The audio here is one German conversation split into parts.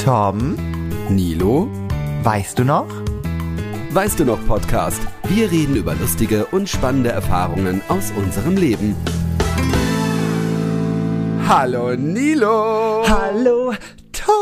Tom, Nilo, weißt du noch? weißt du noch Podcast? Wir reden über lustige und spannende Erfahrungen aus unserem Leben. Hallo Nilo! Hallo Tom!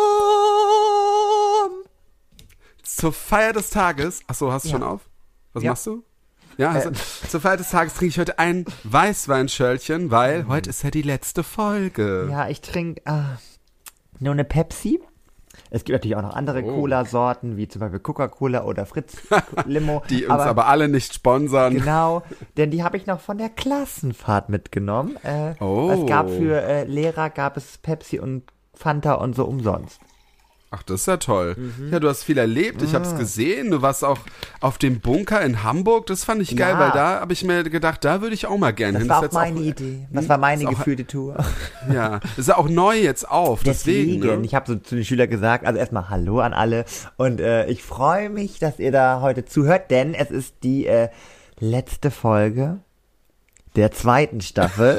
Zur Feier des Tages, achso, hast du schon auf? Was machst du? Ja, zur Feier des Tages trinke ich heute ein Weißweinschöllchen, weil heute ist ja die letzte Folge. Ja, ich trinke nur eine Pepsi. Es gibt natürlich auch noch andere Cola-Sorten, wie zum Beispiel Coca-Cola oder Fritz Limo. Die uns aber alle nicht sponsern. Genau, denn die habe ich noch von der Klassenfahrt mitgenommen. Es gab für Lehrer, gab es Pepsi und Fanta und so umsonst. Ach, das ist ja toll. Ja, du hast viel erlebt, ich habe es gesehen. Du warst auch auf dem Bunker in Hamburg, das fand ich geil, weil da habe ich mir gedacht, da würde ich auch mal gerne hin. Das war auch meine Idee. Das war meine gefühlte Tour. Ja, das ist ja auch neu jetzt auf, deswegen. Ne? Ich habe so zu den Schülern gesagt, also erstmal Hallo an alle und ich freue mich, dass ihr da heute zuhört, denn es ist die letzte Folge der zweiten Staffel.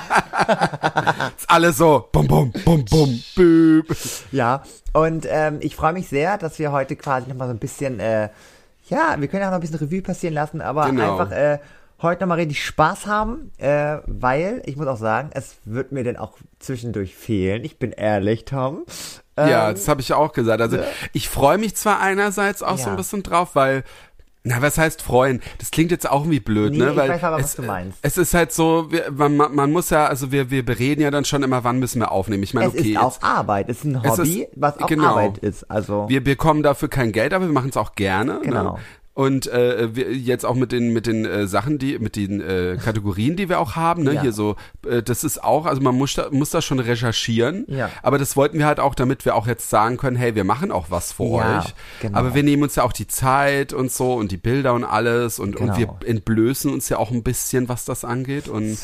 Ist alles so, bum, bum, bum, bum, büb. Ja, und ich freue mich sehr, dass wir heute quasi nochmal so ein bisschen, wir können ja noch ein bisschen Revue passieren lassen, aber einfach heute nochmal richtig Spaß haben, weil, ich muss auch sagen, es wird mir dann auch zwischendurch fehlen. Ich bin ehrlich, Tom. Ja, das habe ich auch gesagt. Also ich freue mich zwar einerseits auch so ein bisschen drauf, weil was heißt freuen? Das klingt jetzt auch irgendwie blöd, ne? Weil ich weiß aber, was du meinst. Es ist halt so, man muss ja, also wir bereden ja dann schon immer, wann müssen wir aufnehmen. Ich meine, es ist auch Arbeit, es ist ein Hobby, was auch Arbeit ist. Also wir bekommen dafür kein Geld, aber wir machen es auch gerne. Genau. Ne? Und wir jetzt auch mit den Sachen, mit den Kategorien, die wir auch haben, ne, hier so, das ist auch, also man muss da schon recherchieren, aber das wollten wir halt auch, damit wir auch jetzt sagen können, hey, wir machen auch was für euch, genau. Aber wir nehmen uns ja auch die Zeit und so und die Bilder und alles und wir entblößen uns ja auch ein bisschen, was das angeht und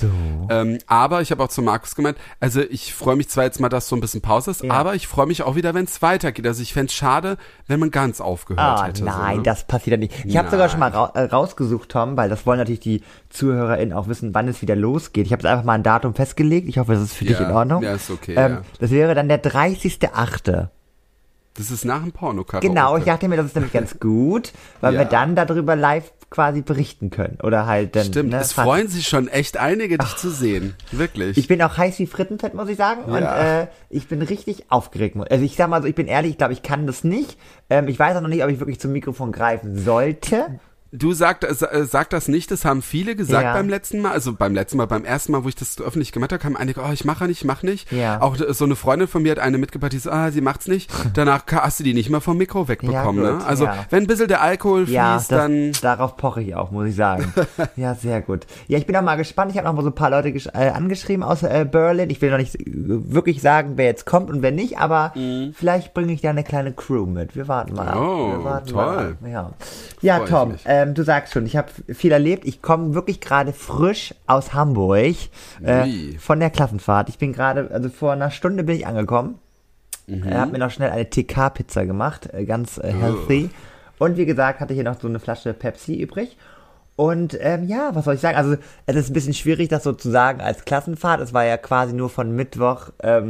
aber ich habe auch zu Markus gemeint, also ich freue mich zwar jetzt mal, dass so ein bisschen Pause ist, aber ich freue mich auch wieder, wenn es weitergeht, also ich fände es schade, wenn man ganz aufgehört hätte. Nein, so, ne? Das passiert ja nicht. Ich habe sogar schon mal rausgesucht, Tom, weil das wollen natürlich die ZuhörerInnen auch wissen, wann es wieder losgeht. Ich habe jetzt einfach mal ein Datum festgelegt. Ich hoffe, das ist für dich in Ordnung. Ja, ist okay, Das wäre dann der 30.8. Das ist nach dem Porno-Karaoke. Genau, ich dachte mir, das ist nämlich ganz gut, weil wir dann darüber live quasi berichten können. Oder halt dann. Stimmt, es freuen sich schon echt einige, dich zu sehen. Wirklich. Ich bin auch heiß wie Frittenfett, muss ich sagen. Und ich bin richtig aufgeregt. Also ich sag mal so, ich bin ehrlich, ich glaube, ich kann das nicht. Ich weiß auch noch nicht, ob ich wirklich zum Mikrofon greifen sollte. Du sag das nicht, das haben viele gesagt beim letzten Mal, also beim ersten Mal, wo ich das öffentlich gemacht habe, kamen einige, ich mach nicht. Ja. Auch so eine Freundin von mir hat eine mitgebracht, die so, sie macht's nicht. Danach hast du die nicht mal vom Mikro wegbekommen, gut, ne? Also, wenn ein bisschen der Alkohol fließt, dann... Darauf poche ich auch, muss ich sagen. Ja, sehr gut. Ja, ich bin auch mal gespannt. Ich habe noch mal so ein paar Leute angeschrieben aus Berlin. Ich will noch nicht wirklich sagen, wer jetzt kommt und wer nicht, aber vielleicht bringe ich da eine kleine Crew mit. Wir warten mal ab. Oh, toll. Ja, Tom, du sagst schon, ich habe viel erlebt. Ich komme wirklich gerade frisch aus Hamburg von der Klassenfahrt. Ich bin gerade, also vor einer Stunde bin ich angekommen. Habe mir noch schnell eine TK-Pizza gemacht, ganz healthy. Und wie gesagt, hatte hier noch so eine Flasche Pepsi übrig. Und was soll ich sagen? Also es ist ein bisschen schwierig, das so zu sagen als Klassenfahrt. Es war ja quasi nur von Mittwoch,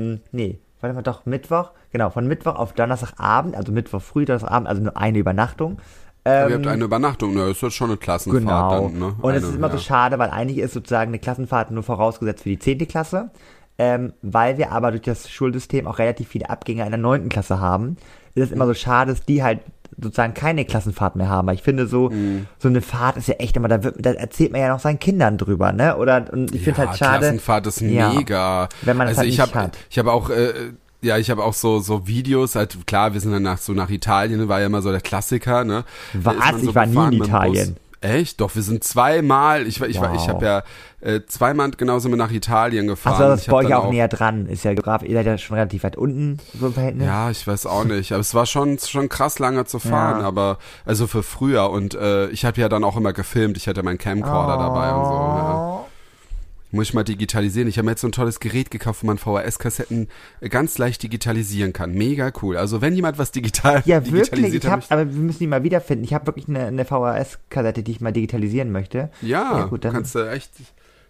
Mittwoch. Genau, von Mittwoch auf Donnerstagabend, also Mittwoch früh, Donnerstagabend, also nur eine Übernachtung. Ihr habt eine Übernachtung, ne? Das ist schon eine Klassenfahrt dann, ne? Und es ist immer so schade, weil eigentlich ist sozusagen eine Klassenfahrt nur vorausgesetzt für die 10. Klasse, weil wir aber durch das Schulsystem auch relativ viele Abgänger in der 9. Klasse haben, ist es immer so schade, dass die halt sozusagen keine Klassenfahrt mehr haben. Weil ich finde so eine Fahrt ist ja echt immer, da erzählt man ja noch seinen Kindern drüber, ne? Und ich finde halt schade. Klassenfahrt ist mega. Wenn man das halt nicht hat. Ich habe auch ich habe auch so Videos, halt klar, wir sind dann nach Italien, war ja immer so der Klassiker, ne? Was? Ich war nie in Italien. Echt? Doch, wir sind zweimal, ich habe ja zweimal genauso mit nach Italien gefahren. Achso, das ist bei euch auch näher dran, ist ja geografisch, ihr seid ja schon relativ weit unten, so im Verhältnis. Ja, ich weiß auch nicht, aber es war schon krass lange zu fahren, aber, also für früher und ich habe ja dann auch immer gefilmt, ich hatte meinen Camcorder dabei und so, ja. Muss ich mal digitalisieren. Ich habe mir jetzt so ein tolles Gerät gekauft, wo man VHS-Kassetten ganz leicht digitalisieren kann. Mega cool. Also wenn jemand was digitalisiert hat. Aber wir müssen die mal wiederfinden. Ich habe wirklich eine VHS-Kassette, die ich mal digitalisieren möchte. Ja, gut, dann kannst du echt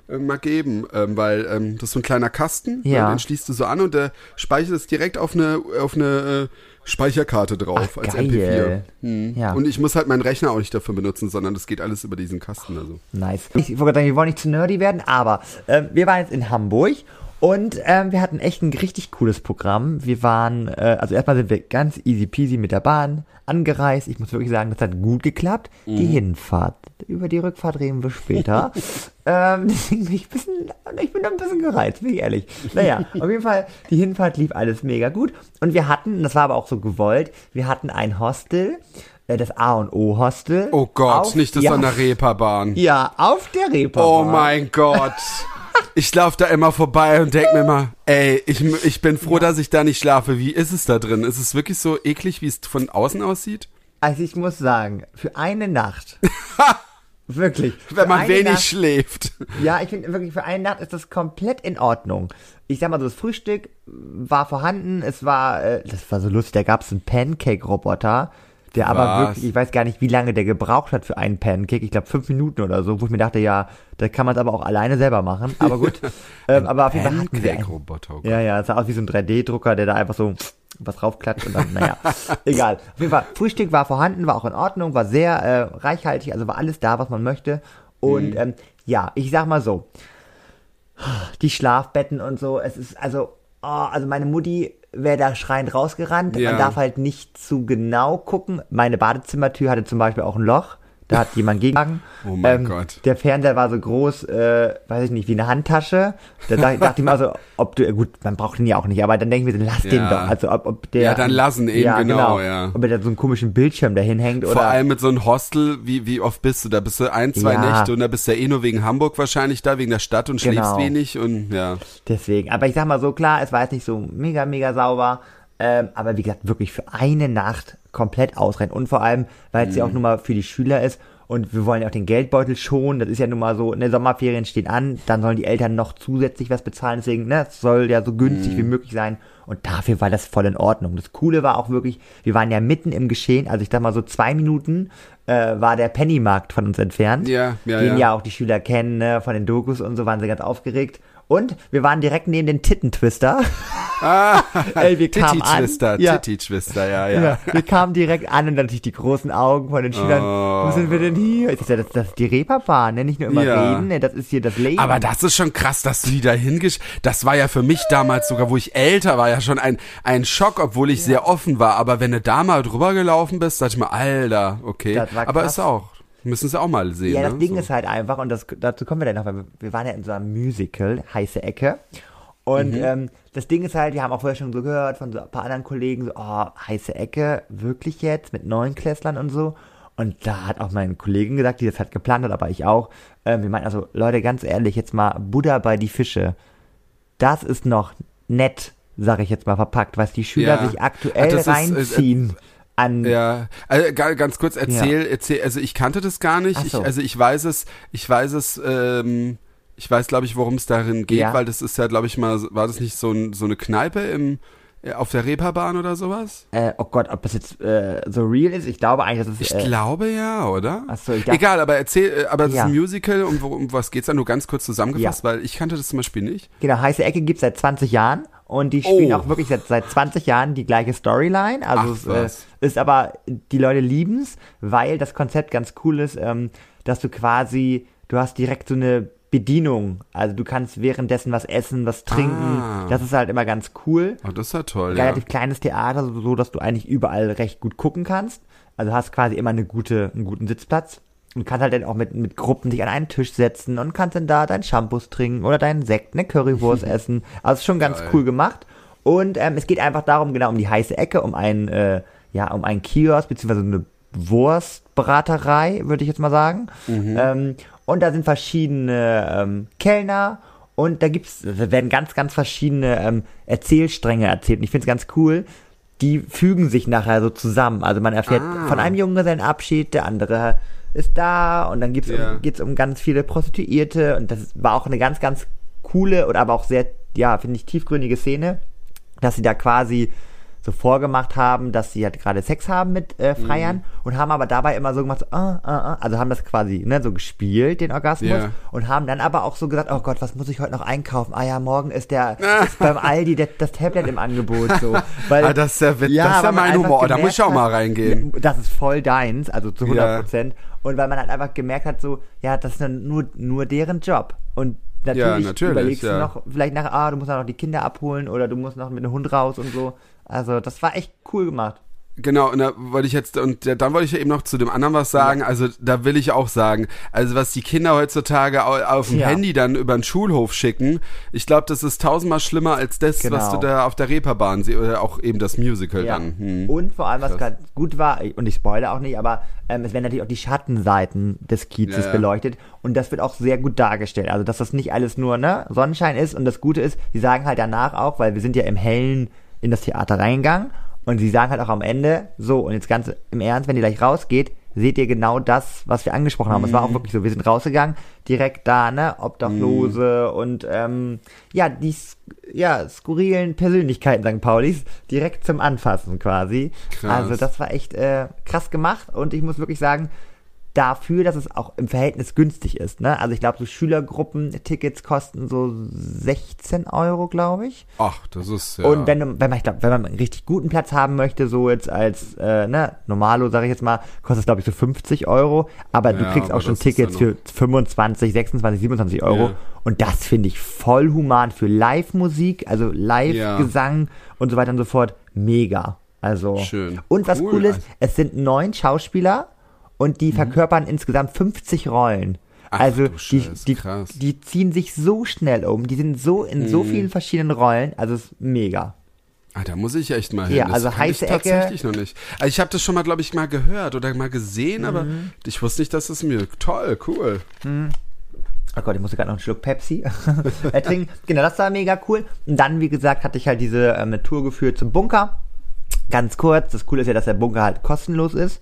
mal geben, weil das ist so ein kleiner Kasten, den schließt du so an und der speichert es direkt auf eine Speicherkarte drauf. Ach, als geil. MP4. Ja. Und ich muss halt meinen Rechner auch nicht dafür benutzen, sondern das geht alles über diesen Kasten. Also. Nice. Ich wollte sagen, wir wollen nicht zu nerdy werden, aber wir waren jetzt in Hamburg und wir hatten echt ein richtig cooles Programm. Wir waren, also erstmal sind wir ganz easy peasy mit der Bahn angereist. Ich muss wirklich sagen, das hat gut geklappt. Die Hinfahrt. Über die Rückfahrt reden wir später. Deswegen bin ich bin ein bisschen gereizt, bin ich ehrlich. Naja, auf jeden Fall, die Hinfahrt lief alles mega gut. Und wir hatten, das war aber auch so gewollt, wir hatten ein Hostel, das A&O Hostel. Oh Gott, nicht das an der Reeperbahn. Ja, auf der Reeperbahn. Oh mein Gott. Ich laufe da immer vorbei und denke mir immer, ey, ich bin froh, dass ich da nicht schlafe. Wie ist es da drin? Ist es wirklich so eklig, wie es von außen aussieht? Also ich muss sagen, für eine Nacht, wirklich. Wenn man wenig schläft. Ja, ich finde wirklich, für eine Nacht ist das komplett in Ordnung. Ich sag mal so, das Frühstück war vorhanden, das war so lustig, da gab es einen Pancake-Roboter, der aber wirklich, ich weiß gar nicht, wie lange der gebraucht hat für einen Pancake. Ich glaube 5 Minuten oder so, wo ich mir dachte, ja, da kann man es aber auch alleine selber machen. Aber gut. Aber auf jeden Fall hatten wir Pancake-Roboter. Ja, es sah aus wie so ein 3D-Drucker, der da einfach so was draufklatscht und dann, naja, egal. Auf jeden Fall, Frühstück war vorhanden, war auch in Ordnung, war sehr reichhaltig, also war alles da, was man möchte. Und ja, ich sag mal so, die Schlafbetten und so, es ist also meine Mutti wäre da schreiend rausgerannt. Ja. Man darf halt nicht zu genau gucken. Meine Badezimmertür hatte zum Beispiel auch ein Loch. Da hat jemand gegengegangen. Oh mein Gott. Der Fernseher war so groß, weiß ich nicht, wie eine Handtasche. Da dachte ich mir also, gut, man braucht den ja auch nicht, aber dann denken wir, lass den doch. Also ob der. Ja, dann lassen eben, ja, genau. Ob er da so einen komischen Bildschirm dahin hängt oder. Vor allem mit so einem Hostel, wie oft bist du? Da bist du 1, 2 Nächte und da bist du ja nur wegen Hamburg wahrscheinlich da, wegen der Stadt und schläfst wenig und ja. Deswegen, aber ich sag mal so, klar, es war jetzt nicht so mega, mega sauber. Aber wie gesagt, wirklich für eine Nacht komplett ausreichend. Und vor allem, weil es ja auch nur mal für die Schüler ist und wir wollen ja auch den Geldbeutel schonen. Das ist ja nun mal so, ne, Sommerferien stehen an, dann sollen die Eltern noch zusätzlich was bezahlen. Deswegen, ne, es soll ja so günstig wie möglich sein. Und dafür war das voll in Ordnung. Das Coole war auch wirklich, wir waren ja mitten im Geschehen. Also ich sag mal so 2 Minuten war der Pennymarkt von uns entfernt. Den ja auch die Schüler kennen, ne, von den Dokus und so, waren sie ganz aufgeregt. Und wir waren direkt neben den Tittentwister. Ey, wir kamen an. Titty-Twister, ja. Wir kamen direkt an und natürlich die großen Augen von den Schülern. Wo sind wir denn hier? Das ist die Reeperbahn, ne? Nicht nur immer reden, ne? Das ist hier das Leben. Aber das ist schon krass, dass du die da das war ja für mich damals sogar, wo ich älter war, ja schon ein Schock, obwohl ich sehr offen war. Aber wenn du da mal drüber gelaufen bist, dachte ich mir, Alter, okay. Aber ist auch. Müssen sie auch mal sehen. Ja, das Ding ist halt einfach, und dazu kommen wir dann noch, weil wir waren ja in so einem Musical, Heiße Ecke. Und das Ding ist halt, wir haben auch vorher schon so gehört von so ein paar anderen Kollegen, so, Heiße Ecke, wirklich jetzt, mit Neunklässlern und so. Und da hat auch meine Kollegin gesagt, die das halt geplant hat, aber ich auch. Wir meinten also, Leute, ganz ehrlich, jetzt mal Buddha bei die Fische. Das ist noch nett, sag ich jetzt mal, verpackt, was die Schüler sich aktuell reinziehen. Ja, also ganz kurz, erzähl, also ich kannte das gar nicht, so. Ich weiß, glaube ich, worum es darin geht, weil das ist ja, glaube ich mal, war das nicht so eine Kneipe auf der Reeperbahn oder sowas? Oh Gott, ob das jetzt so real ist? Ich glaube eigentlich, dass es Ich glaube ja, oder? Achso, egal, aber erzähl, aber das ist ein Musical, um was geht's da? Nur ganz kurz zusammengefasst, weil ich kannte das zum Beispiel nicht. Genau, Heiße Ecke gibt's seit 20 Jahren. Und die spielen auch wirklich seit 20 Jahren die gleiche Storyline. Also es ist aber, die Leute lieben's, weil das Konzept ganz cool ist, dass du hast direkt so eine Bedienung. Also du kannst währenddessen was essen, was trinken. Das ist halt immer ganz cool. Oh, das ist ja toll, relativ kleines Theater, so dass du eigentlich überall recht gut gucken kannst. Also hast quasi immer einen guten Sitzplatz. Und kannst halt dann auch mit Gruppen dich an einen Tisch setzen und kannst dann da dein Shampoos trinken oder deinen Sekt, eine Currywurst essen. Also ist schon ganz cool gemacht. Und es geht einfach darum, genau um die heiße Ecke, um einen Kiosk, beziehungsweise eine Wurstbraterei, würde ich jetzt mal sagen. Und da sind verschiedene Kellner und da werden ganz, ganz verschiedene Erzählstränge erzählt. Und ich finde es ganz cool. Die fügen sich nachher so zusammen. Also man erfährt von einem Junggesellenabschied, der andere ist da und dann geht's um ganz viele Prostituierte und das war auch eine ganz, ganz coole oder aber auch sehr, finde ich, tiefgründige Szene, dass sie da quasi so vorgemacht haben, dass sie halt gerade Sex haben mit Freiern und haben aber dabei immer so gemacht, so, also haben das quasi so gespielt, den Orgasmus, und haben dann aber auch so gesagt, oh Gott, was muss ich heute noch einkaufen? Ah ja, morgen ist beim Aldi das Tablet im Angebot, so. Weil, das ist ja witzig, das ist ja mein Humor, da muss ich auch mal reingehen. Das ist voll deins, also zu 100%. Und weil man halt einfach gemerkt hat, so, ja, das ist nur deren Job. Und natürlich überlegst du noch, vielleicht nachher, du musst noch die Kinder abholen oder du musst noch mit dem Hund raus und so. Also, das war echt cool gemacht. Genau, und dann wollte ich ja eben noch zu dem anderen was sagen, also da will ich auch sagen, also was die Kinder heutzutage auf dem Handy dann über den Schulhof schicken, ich glaube, das ist 1000-mal schlimmer als das, was du da auf der Reeperbahn siehst, oder auch eben das Musical dann. Und vor allem, was gerade gut war, und ich spoilere auch nicht, aber es werden natürlich auch die Schattenseiten des Kiezes beleuchtet und das wird auch sehr gut dargestellt, also dass das nicht alles nur Sonnenschein ist und das Gute ist, die sagen halt danach auch, weil wir sind ja im Hellen in das Theater reingegangen, und sie sagen halt auch am Ende, so, und jetzt ganz im Ernst, wenn ihr gleich rausgeht, seht ihr genau das, was wir angesprochen haben. Es war auch wirklich so, wir sind rausgegangen, direkt da, Obdachlose und, die skurrilen Persönlichkeiten St. Paulis, direkt zum Anfassen quasi. Krass. Also das war echt krass gemacht und ich muss wirklich sagen, dafür, dass es auch im Verhältnis günstig ist, ne? Also ich glaube, so Schülergruppen-Tickets kosten so 16 €, glaube ich. Ach, das ist Und wenn man einen richtig guten Platz haben möchte, so jetzt als Normalo, sage ich jetzt mal, kostet es, glaube ich, so 50 €. Aber du kriegst auch schon Tickets für 25, 26, 27 €. Ja. Und das finde ich voll human für Live-Musik, also Live-Gesang und so weiter und so fort. Mega. Also schön. Und was cool ist, es sind 9 Schauspieler und die verkörpern insgesamt 50 Rollen. Ach, also krass. die ziehen sich so schnell um, die sind so in so vielen verschiedenen Rollen, also es ist mega. Ah, da muss ich echt mal hin. Ja, das also heiße Ecke. Tatsächlich noch nicht. Also ich habe das schon mal, glaube ich, mal gehört oder mal gesehen, aber ich wusste nicht, dass es mir toll, cool. Oh Gott, ich musste gerade noch einen Schluck Pepsi trinken. Genau, das war mega cool. Und dann, wie gesagt, hatte ich halt diese Tour geführt zum Bunker. Ganz kurz, das Coole ist ja, dass der Bunker halt kostenlos ist.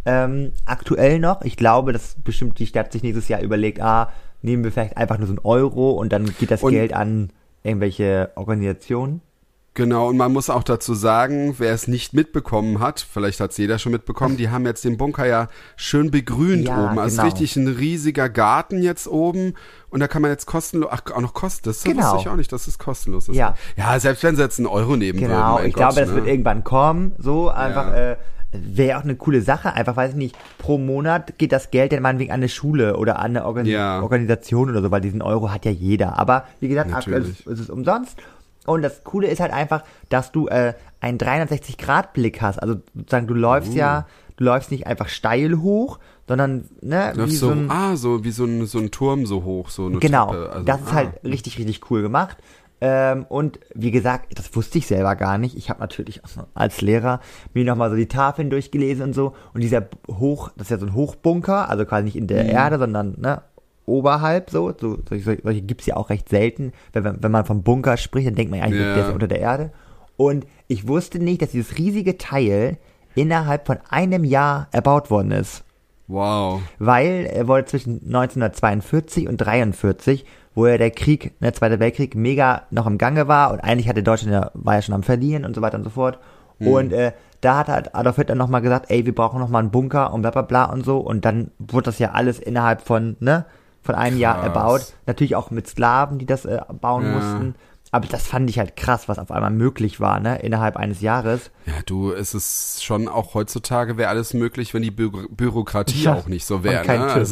Aktuell noch. Ich glaube, dass bestimmt die Stadt sich nächstes Jahr überlegt, nehmen wir vielleicht einfach nur so €1 und dann geht das Geld an irgendwelche Organisationen. Genau, und man muss auch dazu sagen, wer es nicht mitbekommen hat, vielleicht hat es jeder schon mitbekommen, die haben jetzt den Bunker ja schön begrünt oben. Also richtig ein riesiger Garten jetzt oben und da kann man jetzt kostenlos, auch noch kostenlos, das wusste ich auch nicht, dass es kostenlos ist. Ja, selbst wenn sie jetzt €1 nehmen würden. Genau, ich glaube, das wird irgendwann kommen, so einfach, wäre auch eine coole Sache, einfach, weiß ich nicht, pro Monat geht das Geld dann meinetwegen an eine Schule oder an eine Organisation oder so, weil diesen €1 hat ja jeder. Aber wie gesagt, aktuell ist es umsonst. Und das Coole ist halt einfach, dass du einen 360-Grad-Blick hast. Also sozusagen, du läufst nicht einfach steil hoch, sondern wie so wie so ein Turm so hoch, so eine Treppe. Also, das ist halt richtig, richtig cool gemacht. Und wie gesagt, das wusste ich selber gar nicht. Ich habe natürlich als Lehrer mir nochmal so die Tafeln durchgelesen und so. Und das ist ja so ein Hochbunker, also quasi nicht in der Erde, sondern oberhalb so. Solche gibt's ja auch recht selten. Wenn man vom Bunker spricht, dann denkt man eigentlich, der ist ja unter der Erde. Und ich wusste nicht, dass dieses riesige Teil innerhalb von einem Jahr erbaut worden ist. Wow. Weil er wurde zwischen 1942 und 1943, wo ja der Zweite Weltkrieg mega noch im Gange war und eigentlich hatte Deutschland war ja schon am Verlieren und so weiter und so fort. Und da hat halt Adolf Hitler nochmal gesagt, wir brauchen nochmal einen Bunker und bla bla bla und so. Und dann wurde das ja alles innerhalb von einem Jahr erbaut. Natürlich auch mit Sklaven, die das bauen mussten. Aber das fand ich halt krass, was auf einmal möglich war, innerhalb eines Jahres. Ja, es ist schon auch heutzutage wäre alles möglich, wenn die Bürokratie auch nicht so wäre.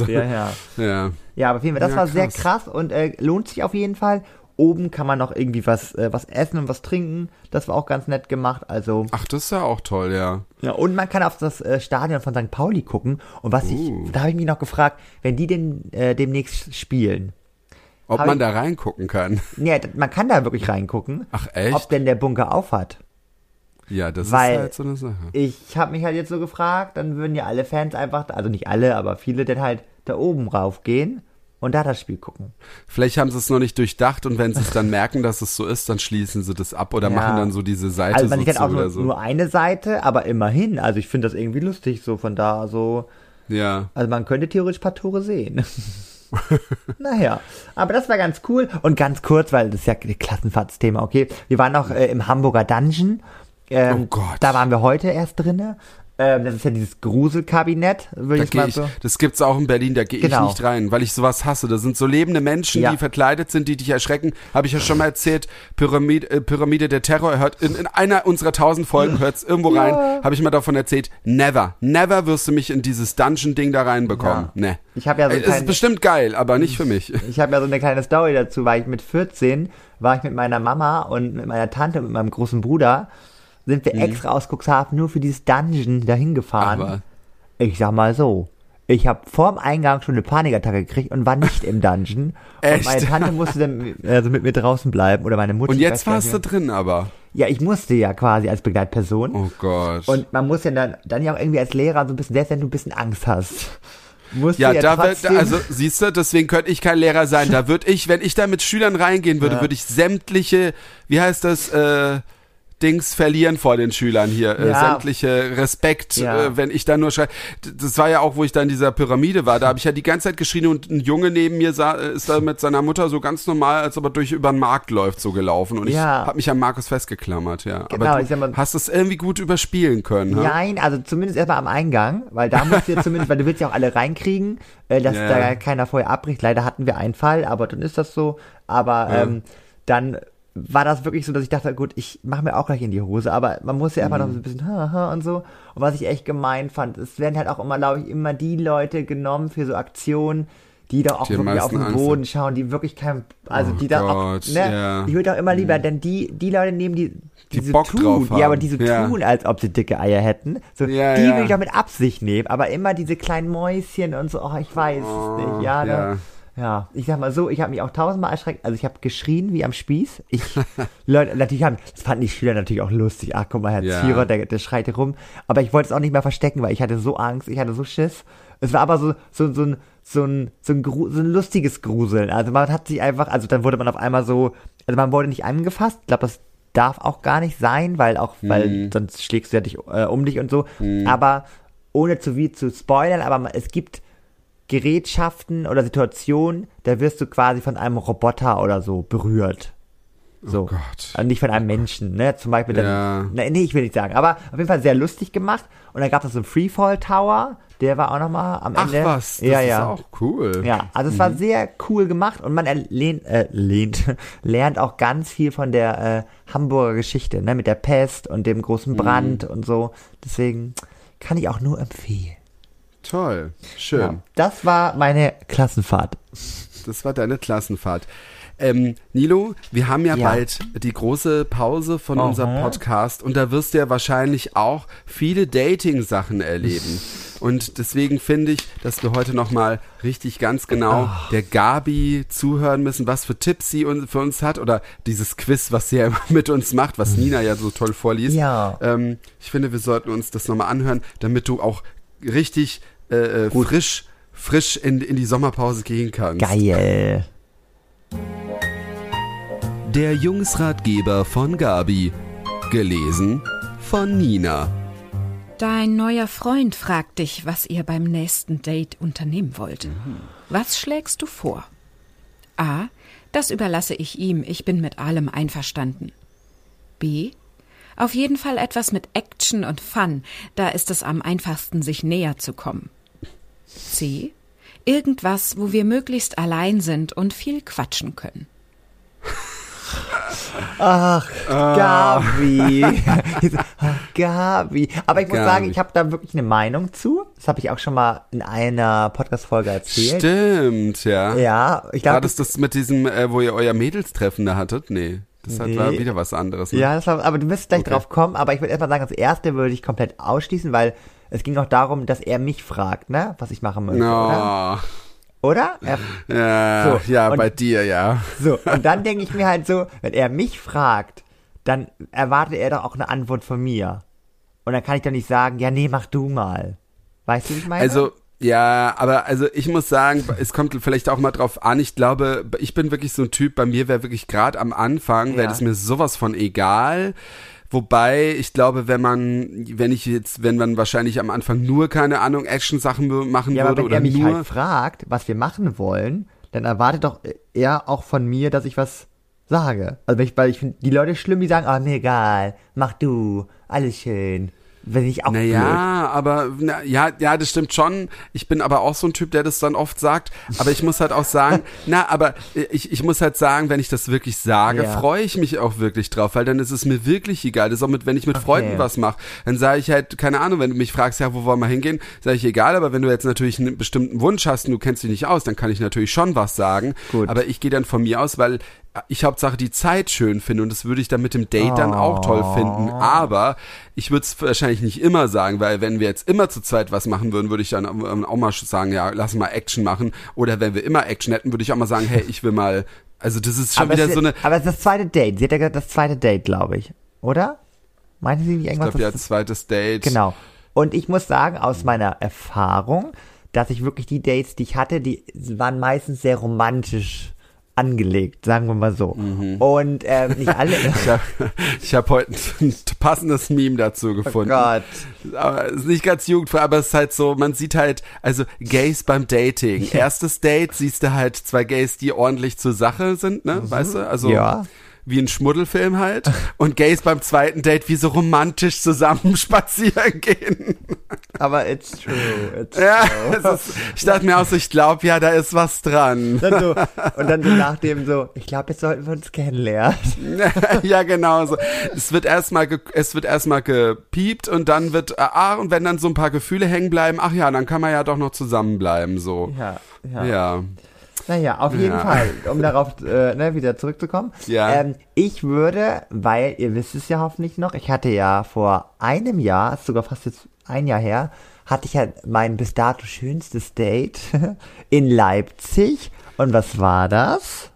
Ja, aber auf jeden Fall, das war sehr krass und lohnt sich auf jeden Fall. Oben kann man noch irgendwie was essen und was trinken. Das war auch ganz nett gemacht. Also. Ach, das ist ja auch toll, ja. Ja, und man kann auf das Stadion von St. Pauli gucken. Und da habe ich mich noch gefragt, wenn die denn demnächst spielen. Ob man da reingucken kann. Ja, man kann da wirklich reingucken. Ach, echt? Ob denn der Bunker auf hat. Ja, das ist halt so eine Sache. Ich habe mich halt jetzt so gefragt, dann würden ja alle Fans einfach, also nicht alle, aber viele dann halt da oben raufgehen und da das Spiel gucken. Vielleicht haben sie es noch nicht durchdacht und wenn sie es dann merken, dass es so ist, dann schließen sie das ab oder machen dann so diese Seite also man so zu auch oder so. Nur eine Seite, aber immerhin. Also ich finde das irgendwie lustig, so von da so. Ja. Also man könnte theoretisch ein paar Tore sehen. Naja, aber das war ganz cool. Und ganz kurz, weil das ist ja ein Klassenfahrtsthema, okay. Wir waren noch im Hamburger Dungeon Oh Gott. Da waren wir heute erst drinne. Das ist ja dieses Gruselkabinett, würde ich mal so. Das gibt's auch in Berlin, da gehe ich nicht rein, weil ich sowas hasse. Da sind so lebende Menschen, die verkleidet sind, die dich erschrecken. Habe ich ja schon mal erzählt, Pyramide der Terror, hört in einer unserer 1000 Folgen, hört's irgendwo rein, habe ich mal davon erzählt, never wirst du mich in dieses Dungeon-Ding da reinbekommen. Ja. Ne. Ich habe ja so ist bestimmt geil, aber nicht für mich. Ich habe ja so eine kleine Story dazu, weil ich mit 14 war ich mit meiner Mama und mit meiner Tante und mit meinem großen Bruder sind wir extra aus Cuxhaven nur für dieses Dungeon dahin gefahren. Aber ich sag mal so, ich habe vorm Eingang schon eine Panikattacke gekriegt und war nicht im Dungeon. Echt? Und meine Tante musste dann mit mir draußen bleiben oder meine Mutter. Und jetzt warst du drin aber? Ja, ich musste ja quasi als Begleitperson. Oh Gott. Und man muss ja dann ja auch irgendwie als Lehrer so ein bisschen, selbst wenn du ein bisschen Angst hast. Also siehst du, deswegen könnte ich kein Lehrer sein. Da würde ich, wenn ich da mit Schülern reingehen würde, würde ich sämtliche, wie heißt das, Dings verlieren vor den Schülern hier, sämtliche Respekt, wenn ich da nur schreie. Das war ja auch, wo ich da in dieser Pyramide war, da habe ich ja die ganze Zeit geschrien und ein Junge neben mir ist da mit seiner Mutter so ganz normal, als ob er über den Markt läuft, so gelaufen und ich habe mich an Markus festgeklammert, ja. Genau, aber du hast es irgendwie gut überspielen können. Nein, also zumindest erstmal am Eingang, weil da musst du zumindest, weil du willst ja auch alle reinkriegen, dass da keiner vorher abbricht. Leider hatten wir einen Fall, aber dann ist das so, aber dann war das wirklich so, dass ich dachte, gut, ich mache mir auch gleich in die Hose, aber man muss ja einfach noch so ein bisschen und so. Und was ich echt gemein fand, es werden halt auch immer, glaube ich, immer die Leute genommen für so Aktionen, die da auch wirklich auf den Boden schauen, die wirklich ich würde auch immer lieber, denn die Leute nehmen die so Bock tun, drauf haben. aber die so tun, als ob sie dicke Eier hätten. So, die will ich doch mit Absicht nehmen, aber immer diese kleinen Mäuschen und so, ich weiß es nicht, Ja, ich sag mal so, ich habe mich auch 1000-mal erschreckt, also ich habe geschrien wie am Spieß. Leute, natürlich das fanden die Schüler natürlich auch lustig. Ach, guck mal, Herr Zierer, der schreit rum. Aber ich wollte es auch nicht mehr verstecken, weil ich hatte so Angst, ich hatte so Schiss. Es war aber so ein lustiges Gruseln. Also man hat sich einfach, also dann wurde man auf einmal so, also man wurde nicht angefasst. Ich glaube, das darf auch gar nicht sein, weil sonst schlägst du ja dich um dich und so. Aber ohne zu viel zu spoilern, aber es gibt Gerätschaften oder Situationen, da wirst du quasi von einem Roboter oder so berührt. So. Oh Gott. Also nicht von einem Menschen, ne? Zum Beispiel ich will nicht sagen. Aber auf jeden Fall sehr lustig gemacht. Und dann gab es so einen Freefall Tower, der war auch nochmal am Ende. Ach was, das ist auch cool. Ja, also es war sehr cool gemacht und man lernt auch ganz viel von der Hamburger Geschichte, ne? Mit der Pest und dem großen Brand und so. Deswegen kann ich auch nur empfehlen. Toll, schön. Ja, das war meine Klassenfahrt. Das war deine Klassenfahrt. Nilo, wir haben ja bald die große Pause von unserem Podcast und da wirst du ja wahrscheinlich auch viele Dating-Sachen erleben. Und deswegen finde ich, dass wir heute nochmal richtig ganz genau der Gabi zuhören müssen, was für Tipps sie für uns hat oder dieses Quiz, was sie ja immer mit uns macht, was Nina ja so toll vorliest. Ja. Ich finde, wir sollten uns das nochmal anhören, damit du auch richtig frisch in die Sommerpause gehen kannst. Geil. Der Jungsratgeber von Gabi. Gelesen von Nina. Dein neuer Freund fragt dich, was ihr beim nächsten Date unternehmen wollt. Was schlägst du vor? A. Das überlasse ich ihm, ich bin mit allem einverstanden. B. Auf jeden Fall etwas mit Action und Fun, da ist es am einfachsten, sich näher zu kommen. C. Irgendwas, wo wir möglichst allein sind und viel quatschen können. Ach, Gabi. Gabi. Aber ich muss sagen, ich habe da wirklich eine Meinung zu. Das habe ich auch schon mal in einer Podcast-Folge erzählt. Stimmt, ja. Ja, ich glaube. War das mit diesem, wo ihr euer Mädelstreffen da hattet? Nee. Das war wieder was anderes. Ne? Ja, aber du wirst gleich drauf kommen. Aber ich würde erstmal sagen, das erste würde ich komplett ausschließen, weil es ging auch darum, dass er mich fragt, ne, was ich machen möchte, oder? Bei dir, ja. So, und dann denke ich mir halt so, wenn er mich fragt, dann erwartet er doch auch eine Antwort von mir. Und dann kann ich doch nicht sagen, ja, nee, mach du mal. Weißt du, wie ich meine? Also, ja, aber ich muss sagen, es kommt vielleicht auch mal drauf an, ich glaube, ich bin wirklich so ein Typ, bei mir wäre wirklich gerade am Anfang, wäre das mir sowas von egal. Wobei, ich glaube, wenn man wahrscheinlich am Anfang nur, keine Ahnung, Action-Sachen machen würde aber wenn er mich halt fragt, was wir machen wollen, dann erwartet doch er auch von mir, dass ich was sage. Also weil ich finde, die Leute schlimm, die sagen, mir egal, mach du, alles schön. Wenn ich auch naja, aber ja, das stimmt schon. Ich bin aber auch so ein Typ, der das dann oft sagt. Aber ich muss halt auch sagen, ich muss halt sagen, wenn ich das wirklich sage, freue ich mich auch wirklich drauf, weil dann ist es mir wirklich egal. Das ist auch wenn ich mit Freunden was mache, dann sage ich halt, keine Ahnung, wenn du mich fragst, ja, wo wollen wir hingehen, sage ich egal, aber wenn du jetzt natürlich einen bestimmten Wunsch hast und du kennst dich nicht aus, dann kann ich natürlich schon was sagen. Gut. Aber ich gehe dann von mir aus, weil ich Hauptsache die Zeit schön finde und das würde ich dann mit dem Date dann auch toll finden. Aber ich würde es wahrscheinlich nicht immer sagen, weil wenn wir jetzt immer zu zweit was machen würden, würde ich dann auch mal sagen, ja, lass mal Action machen. Oder wenn wir immer Action hätten, würde ich auch mal sagen, hey, ich will mal, also das ist schon wieder so eine... Aber es ist das zweite Date. Sie hat ja gesagt, das zweite Date, glaube ich. Oder? Meinte sie nicht irgendwas? Ich glaube, ja, zweites Date. Genau. Und ich muss sagen, aus meiner Erfahrung, dass ich wirklich die Dates, die ich hatte, die waren meistens sehr romantisch angelegt, sagen wir mal so. Mhm. Und nicht alle. Ich hab heute ein passendes Meme dazu gefunden. Oh Gott. Aber es ist nicht ganz jugendfrei, aber es ist halt so, man sieht halt, also Gays beim Dating. Erstes Date siehst du halt zwei Gays, die ordentlich zur Sache sind, ne? Weißt du? Also wie ein Schmuddelfilm halt. Und Gays beim zweiten Date, wie so romantisch zusammen spazieren gehen. Aber it's true. Ich dachte mir auch so, ich glaube, ja, da ist was dran. Und dann so nach dem so, ich glaube, jetzt sollten wir uns kennenlernen. Ja, genau so. Es wird erstmal gepiept und dann wird, und wenn dann so ein paar Gefühle hängen bleiben, ach ja, dann kann man ja doch noch zusammenbleiben, so. Ja. Naja, auf jeden Fall, um darauf wieder zurückzukommen. Ja. Ich würde, weil ihr wisst es ja hoffentlich noch, ich hatte ja vor einem Jahr, ist sogar fast jetzt ein Jahr her, hatte ich ja mein bis dato schönstes Date in Leipzig. Und was war das?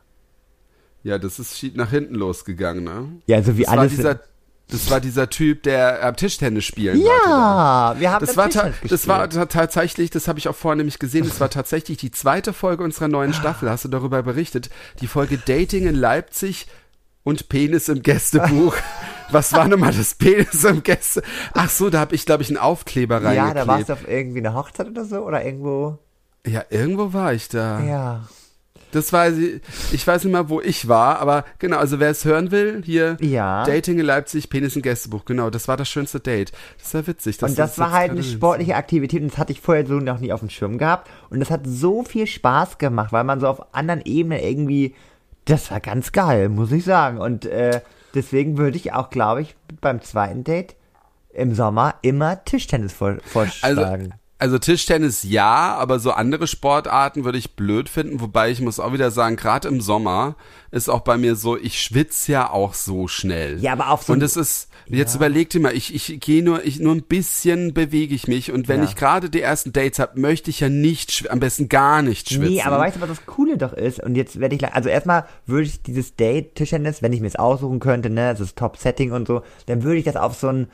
Ja, das ist nach hinten losgegangen, ne? Ja, so wie das alles. Das war dieser Typ, der am Tischtennis spielen wollte. Ja, wir haben das war tatsächlich, das habe ich auch vorher nämlich gesehen, das war tatsächlich die zweite Folge unserer neuen Staffel, hast du darüber berichtet, die Folge Dating in Leipzig und Penis im Gästebuch. Was war nochmal das Penis im Gäste? Ach so, da habe ich, glaube ich, einen Aufkleber reingeklebt. Ja, da warst du auf irgendwie eine Hochzeit oder so, oder irgendwo? Ja, irgendwo war ich da. Ja. Das weiß ich weiß nicht mal, wo ich war, aber genau, also wer es hören will, hier Dating in Leipzig, Penis im Gästebuch, genau, das war das schönste Date. Das war witzig. Und das war halt eine sportliche Aktivität und das hatte ich vorher so noch nie auf dem Schirm gehabt und das hat so viel Spaß gemacht, weil man so auf anderen Ebenen irgendwie, das war ganz geil, muss ich sagen. Und deswegen würde ich auch, glaube ich, beim zweiten Date im Sommer immer Tischtennis vorschlagen. Also Tischtennis ja, aber so andere Sportarten würde ich blöd finden, wobei ich muss auch wieder sagen, gerade im Sommer ist auch bei mir so, ich schwitze ja auch so schnell. Ja, aber auf so. Und es ist, jetzt überleg dir mal, ich gehe nur ein bisschen bewege ich mich und wenn ich gerade die ersten Dates habe, möchte ich ja nicht, am besten gar nicht schwitzen. Nee, aber weißt du, was das Coole doch ist? Und jetzt werde ich, also erstmal würde ich dieses Date Tischtennis, wenn ich mir es aussuchen könnte, ne, das ist Top-Setting und so, dann würde ich das auf so einen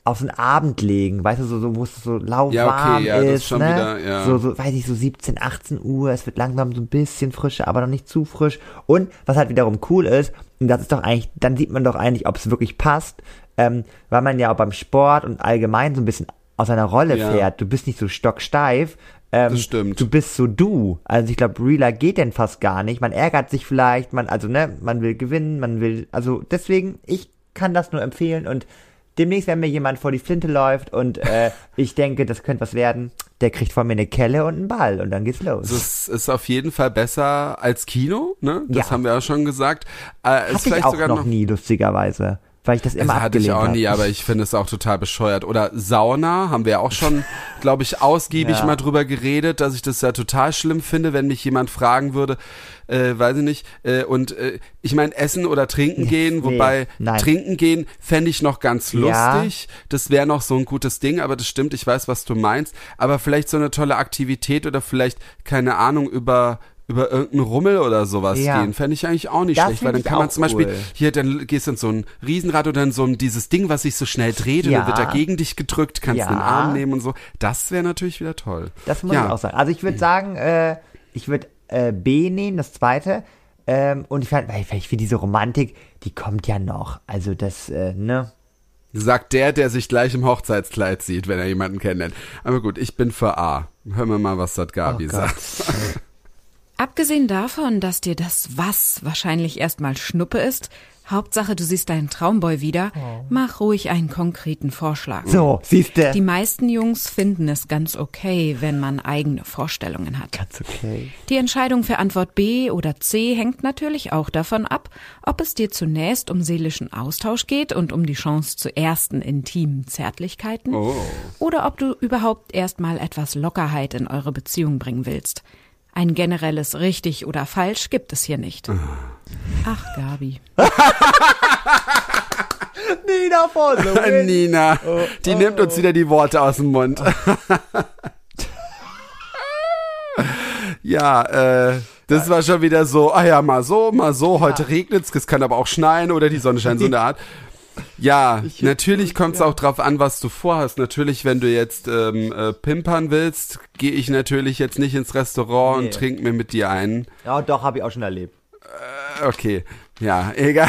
Abend legen, weißt du, so wo es so lauwarm ist, das ist schon ne? Wieder, so, weiß ich, so 17, 18 Uhr, es wird langsam so ein bisschen frischer, aber noch nicht zu frisch. Und was halt wiederum cool ist, und das ist doch eigentlich, dann sieht man doch eigentlich, ob es wirklich passt, weil man ja auch beim Sport und allgemein so ein bisschen aus einer Rolle fährt. Du bist nicht so stocksteif. Das stimmt. Du bist so du. Also ich glaube, realer geht denn fast gar nicht. Man ärgert sich vielleicht, man will gewinnen, also deswegen, ich kann das nur empfehlen und demnächst, wenn mir jemand vor die Flinte läuft und ich denke, das könnte was werden, der kriegt von mir eine Kelle und einen Ball und dann geht's los. Das ist auf jeden Fall besser als Kino, ne? Das haben wir ja schon gesagt. Hatte ich auch sogar noch nie, lustigerweise. Weil ich das immer abgelehnt habe. Hatte ich auch nie, aber ich finde es auch total bescheuert. Oder Sauna, haben wir ja auch schon, glaube ich, ausgiebig mal drüber geredet, dass ich das ja total schlimm finde, wenn mich jemand fragen würde, weiß ich nicht, ich meine, essen oder trinken gehen, wobei trinken gehen fände ich noch ganz lustig, das wäre noch so ein gutes Ding, aber das stimmt, ich weiß, was du meinst, aber vielleicht so eine tolle Aktivität oder vielleicht, keine Ahnung, über irgendeinen Rummel oder sowas gehen, fände ich eigentlich auch nicht schlecht, weil dann kann man zum Beispiel, hier, dann gehst du in so ein Riesenrad oder in so ein, dieses Ding, was sich so schnell dreht und dann wird da gegen dich gedrückt, kannst den Arm nehmen und so, das wäre natürlich wieder toll. Das muss ich auch sagen. Also ich würde sagen, ich würde B nehmen, das zweite, und ich finde diese Romantik, die kommt ja noch, also das, ne? Sagt der sich gleich im Hochzeitskleid sieht, wenn er jemanden kennenlernt. Aber gut, ich bin für A. Hören wir mal, was dort Gabi sagt. Abgesehen davon, dass dir das Was wahrscheinlich erstmal Schnuppe ist, Hauptsache, du siehst deinen Traumboy wieder, mach ruhig einen konkreten Vorschlag. So, siehste. Die meisten Jungs finden es ganz okay, wenn man eigene Vorstellungen hat. Ganz okay. Die Entscheidung für Antwort B oder C hängt natürlich auch davon ab, ob es dir zunächst um seelischen Austausch geht und um die Chance zu ersten intimen Zärtlichkeiten oder ob du überhaupt erstmal etwas Lockerheit in eure Beziehung bringen willst. Ein generelles richtig oder falsch gibt es hier nicht. Ach, Gabi. Nina for the win. Nina, die nimmt uns wieder die Worte aus dem Mund. Ja, das war schon wieder so, mal so, heute regnet's, es kann aber auch schneien oder die Sonne scheint, so eine Art. Ja, natürlich kommt es auch drauf an, was du vorhast. Natürlich, wenn du jetzt pimpern willst, gehe ich natürlich jetzt nicht ins Restaurant und trinke mir mit dir einen. Ja, doch, habe ich auch schon erlebt. Okay, ja, egal.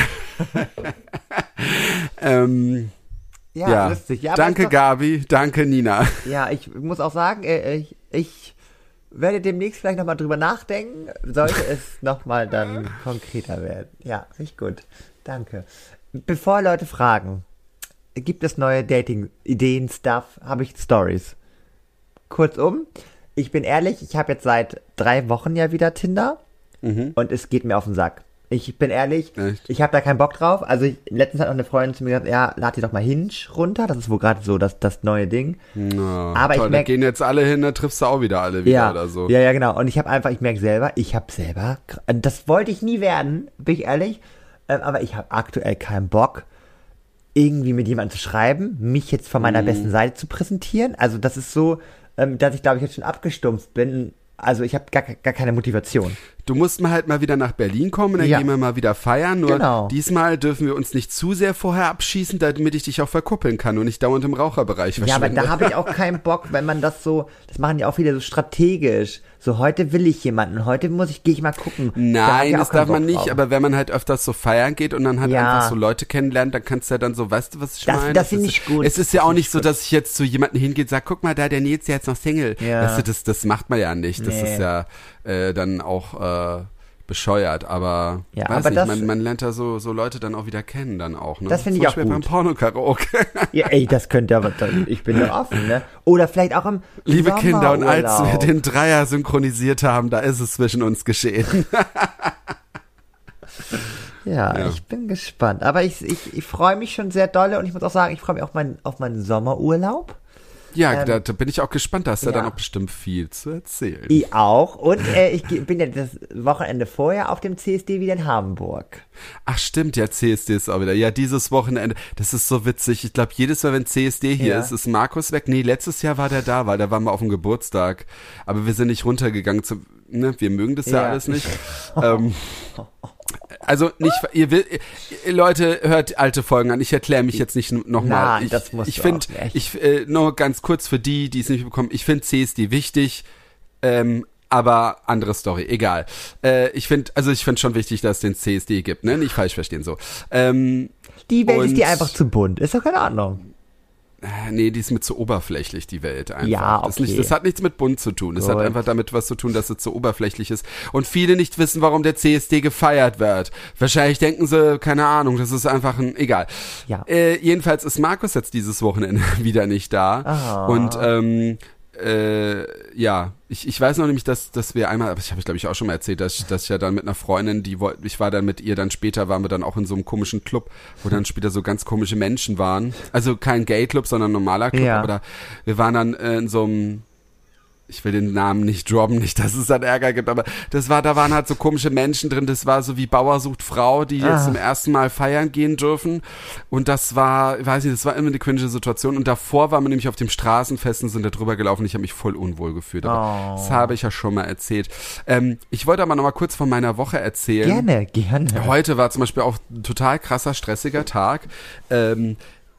Ja, lustig. Ja, danke Gabi, danke Nina. Ja, ich muss auch sagen, ich werde demnächst vielleicht nochmal drüber nachdenken, sollte es nochmal dann konkreter werden. Ja, richtig gut. Danke. Bevor Leute fragen, gibt es neue Dating-Ideen, Stuff, habe ich Stories. Kurzum, ich bin ehrlich, ich habe jetzt seit 3 Wochen ja wieder Tinder und es geht mir auf den Sack. Ich bin ehrlich, ich habe da keinen Bock drauf. Also letztens hat auch eine Freundin zu mir gesagt, ja, lad dir doch mal Hinge runter. Das ist wohl gerade so das neue Ding. No, aber toll, da gehen jetzt alle hin, da triffst du auch wieder alle wieder oder so. Ja, genau. Und ich merke selber, das wollte ich nie werden, bin ich ehrlich. Aber ich habe aktuell keinen Bock, irgendwie mit jemandem zu schreiben, mich jetzt von meiner besten Seite zu präsentieren. Also das ist so, dass ich glaube ich jetzt schon abgestumpft bin. Also ich habe gar keine Motivation. Du musst mal halt mal wieder nach Berlin kommen, dann gehen wir mal wieder feiern. Nur diesmal dürfen wir uns nicht zu sehr vorher abschießen, damit ich dich auch verkuppeln kann und nicht dauernd im Raucherbereich verschwinde. Ja, aber da habe ich auch keinen Bock, wenn man das machen ja auch viele so strategisch. So, heute will ich jemanden, gehe ich mal gucken. Nein, das darf man nicht, aber wenn man halt öfters so feiern geht und dann halt einfach so Leute kennenlernt, dann kannst du ja dann so, weißt du, was ich meine? Das finde ich gut. Es ist ja auch nicht so, dass ich jetzt zu jemandem hingehe und sage, guck mal, der Nils ist jetzt noch Single. Ja. Weißt du, das macht man ja nicht. Das ist ja dann auch bescheuert, aber man lernt da so Leute dann auch wieder kennen dann auch. Ne? Das finde ich auch gut. Beim Porno-Karaoke. Ja, das könnte aber, ich bin da offen, ne? Oder vielleicht auch im Liebe Kinder, und als wir den Dreier synchronisiert haben, da ist es zwischen uns geschehen. Ja, ich bin gespannt. Aber ich freue mich schon sehr dolle und ich muss auch sagen, ich freue mich auch auf meinen Sommerurlaub. Ja, da bin ich auch gespannt, da hast du dann auch bestimmt viel zu erzählen. Ich auch. Und ich bin ja das Wochenende vorher auf dem CSD wieder in Hamburg. Ach stimmt, ja, CSD ist auch wieder. Ja, dieses Wochenende, das ist so witzig. Ich glaube, jedes Mal, wenn CSD hier ist Markus weg. Nee, letztes Jahr war der da, weil da waren wir auf dem Geburtstag. Aber wir sind nicht runtergegangen. Wir mögen das ja alles nicht. Also nicht, Leute, hört alte Folgen an. Ich erkläre mich jetzt nicht nochmal. Ich finde, nur ganz kurz für die es nicht bekommen, ich finde CSD wichtig, aber andere Story, egal. Ich finde schon wichtig, dass es den CSD gibt, ne? Nicht falsch verstehen so. Die Welt ist dir einfach zu bunt, ist doch keine Ahnung. Nee, die ist mit zu oberflächlich, die Welt einfach. Ja, okay. Das hat nichts mit bunt zu tun. Das hat einfach damit was zu tun, dass es zu oberflächlich ist. Und viele nicht wissen, warum der CSD gefeiert wird. Wahrscheinlich denken sie, keine Ahnung, das ist einfach egal. Ja. Jedenfalls ist Markus jetzt dieses Wochenende wieder nicht da. Aha. Und ich weiß noch nämlich, dass wir einmal, aber ich habe glaube ich auch schon mal erzählt, dass ich ja dann mit einer Freundin, ich war dann mit ihr, dann später waren wir dann auch in so einem komischen Club, wo dann später so ganz komische Menschen waren. Also kein Gay-Club, sondern ein normaler Club, aber wir waren dann in so einem, ich will den Namen nicht droppen, nicht, dass es dann Ärger gibt, aber da waren halt so komische Menschen drin, das war so wie Bauer sucht Frau, die jetzt zum ersten Mal feiern gehen dürfen und das war, ich weiß nicht, das war immer eine cringe Situation und davor waren wir nämlich auf dem Straßenfest und sind da drüber gelaufen und ich habe mich voll unwohl gefühlt, aber das habe ich ja schon mal erzählt. Ich wollte aber noch mal kurz von meiner Woche erzählen. Gerne. Heute war zum Beispiel auch ein total krasser, stressiger Tag.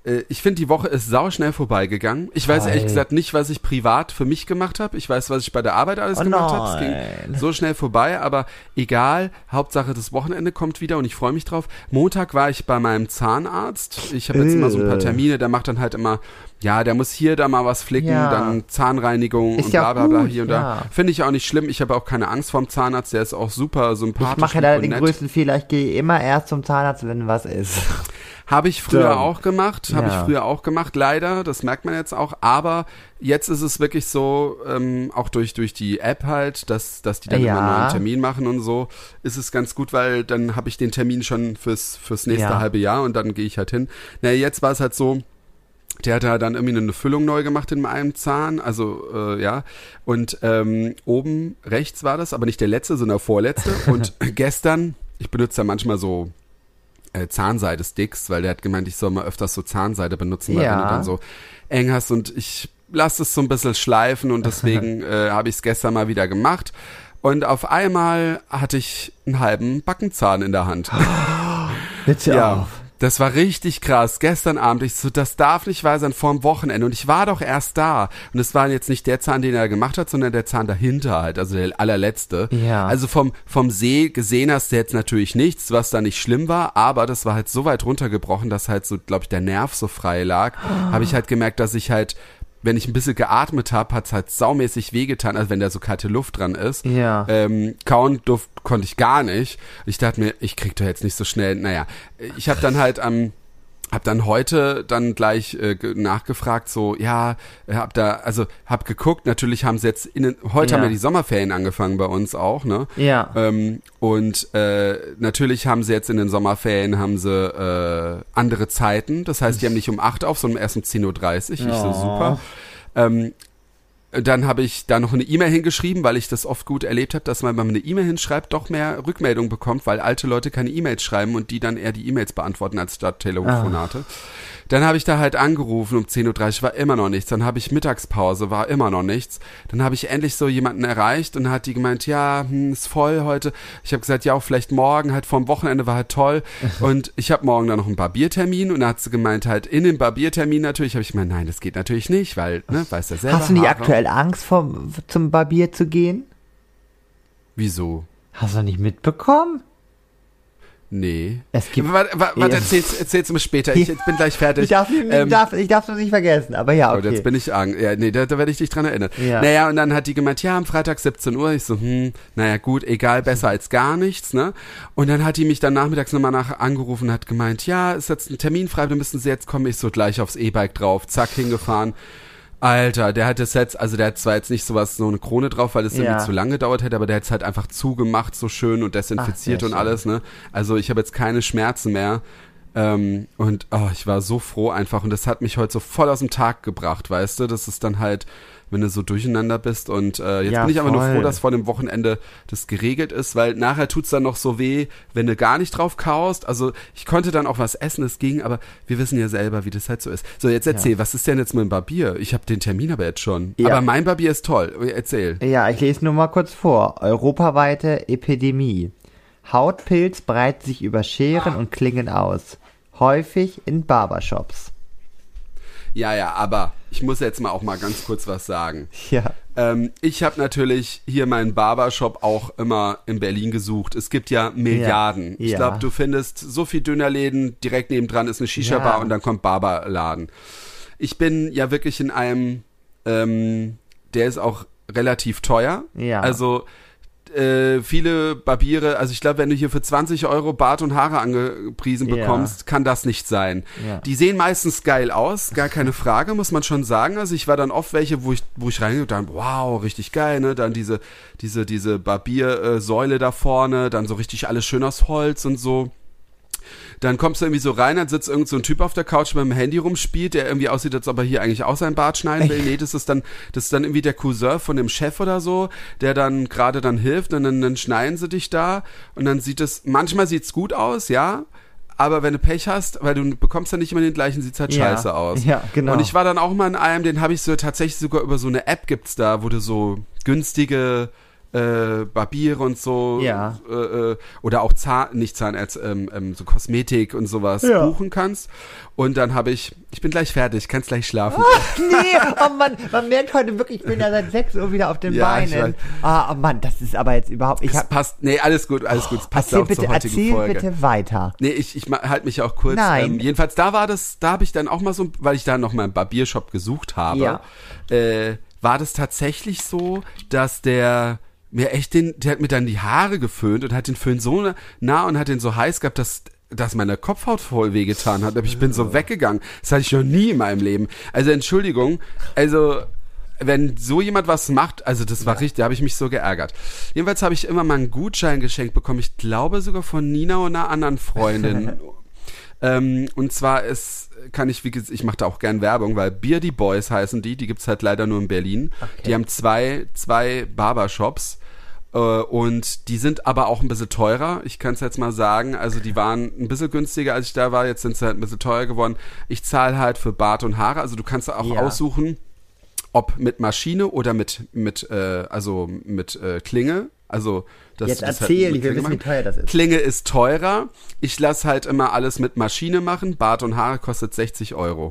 ich finde, die Woche ist sauschnell vorbeigegangen. Ich weiß ehrlich gesagt nicht, was ich privat für mich gemacht habe. Ich weiß, was ich bei der Arbeit alles gemacht habe. Es ging so schnell vorbei, aber egal. Hauptsache, das Wochenende kommt wieder und ich freue mich drauf. Montag war ich bei meinem Zahnarzt. Ich habe jetzt immer so ein paar Termine. Der macht dann halt immer, ja, der muss hier da mal was flicken, dann Zahnreinigung und bla bla bla hier und da. Finde ich auch nicht schlimm. Ich habe auch keine Angst vorm Zahnarzt. Der ist auch super sympathisch. Ich mache leider den größten Fehler. Ich gehe immer erst zum Zahnarzt, wenn was ist. Habe ich früher auch gemacht, leider, das merkt man jetzt auch, aber jetzt ist es wirklich so, auch durch die App halt, dass die dann immer einen neuen Termin machen und so, ist es ganz gut, weil dann habe ich den Termin schon fürs nächste halbe Jahr und dann gehe ich halt hin. Naja, jetzt war es halt so, der hat da dann irgendwie eine Füllung neu gemacht in einem Zahn, also und oben rechts war das, aber nicht der letzte, sondern der vorletzte und gestern, ich benutze ja manchmal so Zahnseide-Sticks, weil der hat gemeint, ich soll mal öfters so Zahnseide benutzen, weil wenn du dann so eng hast und ich lasse es so ein bisschen schleifen und deswegen habe ich es gestern mal wieder gemacht und auf einmal hatte ich einen halben Backenzahn in der Hand. Bitte auf. Das war richtig krass. Gestern Abend, ich so, das darf nicht wahr sein, vorm Wochenende. Und ich war doch erst da. Und es war jetzt nicht der Zahn, den er gemacht hat, sondern der Zahn dahinter halt, also der allerletzte. Ja. Also vom See gesehen hast du jetzt natürlich nichts, was da nicht schlimm war, aber das war halt so weit runtergebrochen, dass halt so, glaube ich, der Nerv so frei lag. Habe ich halt gemerkt, dass ich halt, wenn ich ein bisschen geatmet habe, hat's halt saumäßig wehgetan, also wenn da so kalte Luft dran ist. Ja. Kauen konnte ich gar nicht. Ich dachte mir, ich krieg doch jetzt nicht so schnell, ich habe dann halt hab dann heute dann gleich nachgefragt, so, hab geguckt, natürlich haben sie jetzt heute haben ja die Sommerferien angefangen bei uns auch, ne? Ja. Und natürlich haben sie jetzt in den Sommerferien andere Zeiten, das heißt, die haben nicht um 8 auf, sondern erst um 10:30 Uhr. Ich so, super. Dann habe ich da noch eine E-Mail hingeschrieben, weil ich das oft gut erlebt habe, dass man, wenn man eine E-Mail hinschreibt, doch mehr Rückmeldung bekommt, weil alte Leute keine E-Mails schreiben und die dann eher die E-Mails beantworten als statt Telefonate. Dann habe ich da halt angerufen um 10:30 Uhr, war immer noch nichts. Dann habe ich Mittagspause, war immer noch nichts. Dann habe ich endlich so jemanden erreicht und dann hat die gemeint, ja, ist voll heute. Ich habe gesagt, ja, auch vielleicht morgen, halt vorm Wochenende war halt toll. Und ich habe morgen dann noch einen Barbiertermin und dann hat sie gemeint, halt in dem Barbiertermin natürlich, habe ich gemeint, nein, das geht natürlich nicht, weil, weißt du ja selber. Hast du nicht aktuell Angst zum Barbier zu gehen? Wieso? Hast du nicht mitbekommen? Nee. Es gibt. Warte, erzähl's mir später. Ich bin gleich fertig. Ich darf es nicht vergessen, aber ja, okay. Oh, jetzt bin ich da werde ich dich dran erinnern. Ja. Naja, und dann hat die gemeint, ja, am Freitag 17 Uhr. Ich so, gut, egal, besser als gar nichts, ne? Und dann hat die mich dann nachmittags nochmal angerufen und hat gemeint, ja, ist jetzt ein Termin frei, dann müssen Sie jetzt kommen. Ich so gleich aufs E-Bike drauf, zack, hingefahren. Alter, der hat das jetzt, also der hat zwar jetzt nicht so eine Krone drauf, weil das irgendwie zu lange gedauert hätte, aber der hat es halt einfach zugemacht, so schön und desinfiziert und alles, ne? Also ich habe jetzt keine Schmerzen mehr. Und ich war so froh einfach und das hat mich heute so voll aus dem Tag gebracht, weißt du? Das ist dann halt, wenn du so durcheinander bist und jetzt bin ich einfach nur froh, dass vor dem Wochenende das geregelt ist, weil nachher tut's dann noch so weh, wenn du gar nicht drauf kaust. Also ich konnte dann auch was essen, es ging, aber wir wissen ja selber, wie das halt so ist. So, jetzt erzähl, was ist denn jetzt mit dem Barbier? Ich habe den Termin aber jetzt schon. Ja. Aber mein Barbier ist toll. Erzähl. Ja, ich lese nur mal kurz vor. Europaweite Epidemie. Hautpilz breitet sich über Scheren und Klingen aus. Häufig in Barbershops. Ja, aber ich muss jetzt mal auch mal ganz kurz was sagen. Ja. Ich habe natürlich hier meinen Barbershop auch immer in Berlin gesucht. Es gibt ja Milliarden. Ich glaube, du findest so viel Dönerläden, direkt nebendran ist eine Shisha-Bar und dann kommt Barberladen. Ich bin ja wirklich in einem, der ist auch relativ teuer. Ja. Also viele Barbiere, also ich glaube, wenn du hier für 20 € Bart und Haare angepriesen bekommst, kann das nicht sein. Ja. Die sehen meistens geil aus, gar keine Frage, muss man schon sagen. Also ich war dann oft welche, wo ich reingehe und dann, wow, richtig geil, ne? Dann diese Barbiersäule da vorne, dann so richtig alles schön aus Holz und so. Dann kommst du irgendwie so rein, dann sitzt irgend so ein Typ auf der Couch mit dem Handy rumspielt, der irgendwie aussieht, als ob er hier eigentlich auch sein Bart schneiden will. Nee, das ist dann irgendwie der Cousin von dem Chef oder so, der dann gerade dann hilft und dann schneiden sie dich da und dann manchmal sieht's gut aus, ja, aber wenn du Pech hast, weil du bekommst ja nicht immer den gleichen, sieht's halt scheiße aus. Ja, genau. Und ich war dann auch mal in einem, den habe ich so tatsächlich sogar über so eine App gibt's da, wo du so günstige Barbiere und so. Ja. Oder auch so Kosmetik und sowas buchen kannst. Und dann ich bin gleich fertig, kannst gleich schlafen. Nee, oh Mann, man merkt heute wirklich, ich bin ja seit 6 Uhr wieder auf den Beinen. Oh Mann, das ist aber jetzt überhaupt... alles gut, es passt auch zur heutigen Folge. Erzähl bitte weiter. Nee, ich halte mich auch kurz. Nein. Jedenfalls, da habe ich dann auch mal so, weil ich da noch mal einen Barbiershop gesucht habe, war das tatsächlich so, dass der hat mir dann die Haare geföhnt und hat den Föhn so nah und hat den so heiß gehabt, dass meine Kopfhaut voll wehgetan hat. Aber ich bin so weggegangen. Das hatte ich noch nie in meinem Leben. Also Entschuldigung, wenn so jemand was macht, also das war richtig, da habe ich mich so geärgert. Jedenfalls habe ich immer mal einen Gutschein geschenkt bekommen, ich glaube sogar von Nina und einer anderen Freundin. Und zwar ich mache da auch gern Werbung, weil Beardy Boys heißen die gibt's halt leider nur in Berlin. Okay. Die haben zwei Barbershops. Und die sind aber auch ein bisschen teurer. Ich kann es jetzt mal sagen, also die waren ein bisschen günstiger, als ich da war. Jetzt sind sie halt ein bisschen teurer geworden. Ich zahle halt für Bart und Haare. Also du kannst auch aussuchen, ob mit Maschine oder mit Klinge. Also jetzt erzähl, ich will wissen, wie teuer das ist. Klinge ist teurer. Ich lasse halt immer alles mit Maschine machen. Bart und Haare kostet 60 €.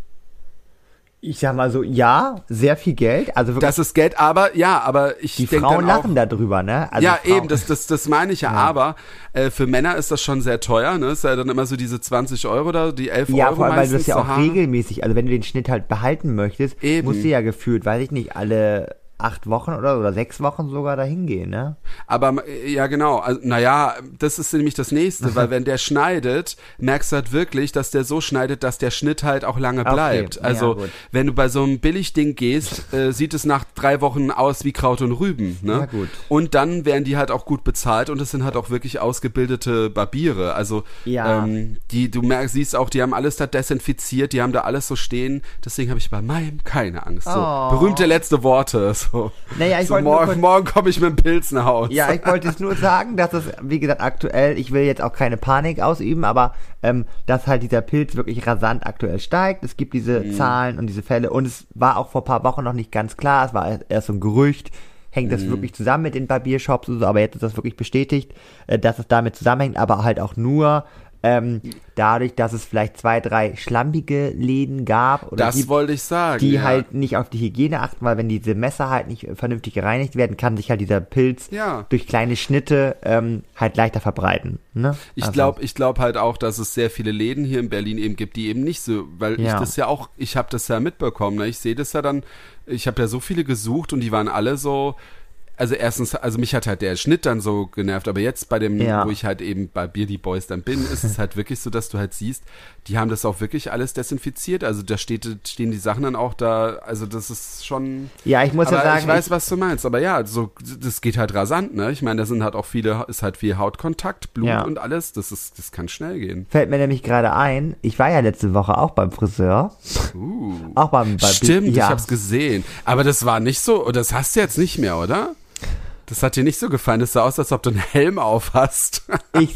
Ich sag mal so, sehr viel Geld. Also wirklich, das ist Geld, aber ich denke dann auch... Die Frauen lachen darüber, ne? Also eben, das meine ich ja. Aber für Männer ist das schon sehr teuer, ne? Ist ja dann immer so diese 20 € da, die 11 € Ja, vor allem, weil du das ja auch regelmäßig, also wenn du den Schnitt halt behalten möchtest, musst du ja gefühlt, weiß ich nicht, alle 8 Wochen oder 6 Wochen sogar dahin gehen, ne? Aber, ja genau, also, das ist nämlich das Nächste, weil wenn der schneidet, merkst du halt wirklich, dass der so schneidet, dass der Schnitt halt auch lange bleibt. Okay. Also, wenn du bei so einem Billigding gehst, sieht es nach 3 Wochen aus wie Kraut und Rüben, ne? Ja, gut. Und dann werden die halt auch gut bezahlt und es sind halt auch wirklich ausgebildete Barbiere. Also, siehst auch, die haben alles da desinfiziert, die haben da alles so stehen, deswegen habe ich bei meinem keine Angst. So, berühmte letzte Worte, so. Naja, morgen komme ich mit dem Pilz nach Hause. Ja, ich wollte es nur sagen, dass es, wie gesagt, aktuell, ich will jetzt auch keine Panik ausüben, aber dass halt dieser Pilz wirklich rasant aktuell steigt. Es gibt diese Zahlen und diese Fälle und es war auch vor ein paar Wochen noch nicht ganz klar, es war erst so ein Gerücht, hängt das wirklich zusammen mit den Barbiershops und so, aber jetzt ist das wirklich bestätigt, dass es damit zusammenhängt, aber halt auch nur dadurch, dass es vielleicht 2, 3 schlampige Läden gab oder das wollte ich sagen, die halt nicht auf die Hygiene achten, weil wenn diese Messer halt nicht vernünftig gereinigt werden, kann sich halt dieser Pilz durch kleine Schnitte halt leichter verbreiten. Ne? Ich glaube halt auch, dass es sehr viele Läden hier in Berlin eben gibt, die eben nicht so, weil ich habe das ja mitbekommen, ne? Ich sehe das ja dann, ich habe ja so viele gesucht und die waren alle so. Also erstens, mich hat halt der Schnitt dann so genervt, aber jetzt bei dem, wo ich halt eben bei Beardy Boys dann bin, ist es halt wirklich so, dass du halt siehst, die haben das auch wirklich alles desinfiziert, also da stehen die Sachen dann auch da, also das ist schon... Ja, ich muss ja sagen... Ich weiß, was du meinst, aber ja, so, das geht halt rasant, ne? Ich meine, da sind halt auch ist halt viel Hautkontakt, Blut und alles, das kann schnell gehen. Fällt mir nämlich gerade ein, ich war ja letzte Woche auch beim Friseur. Auch beim Stimmt, ich hab's gesehen, aber das war nicht so, das hast du jetzt nicht mehr, oder? Das hat dir nicht so gefallen. Das sah aus, als ob du einen Helm auf hast.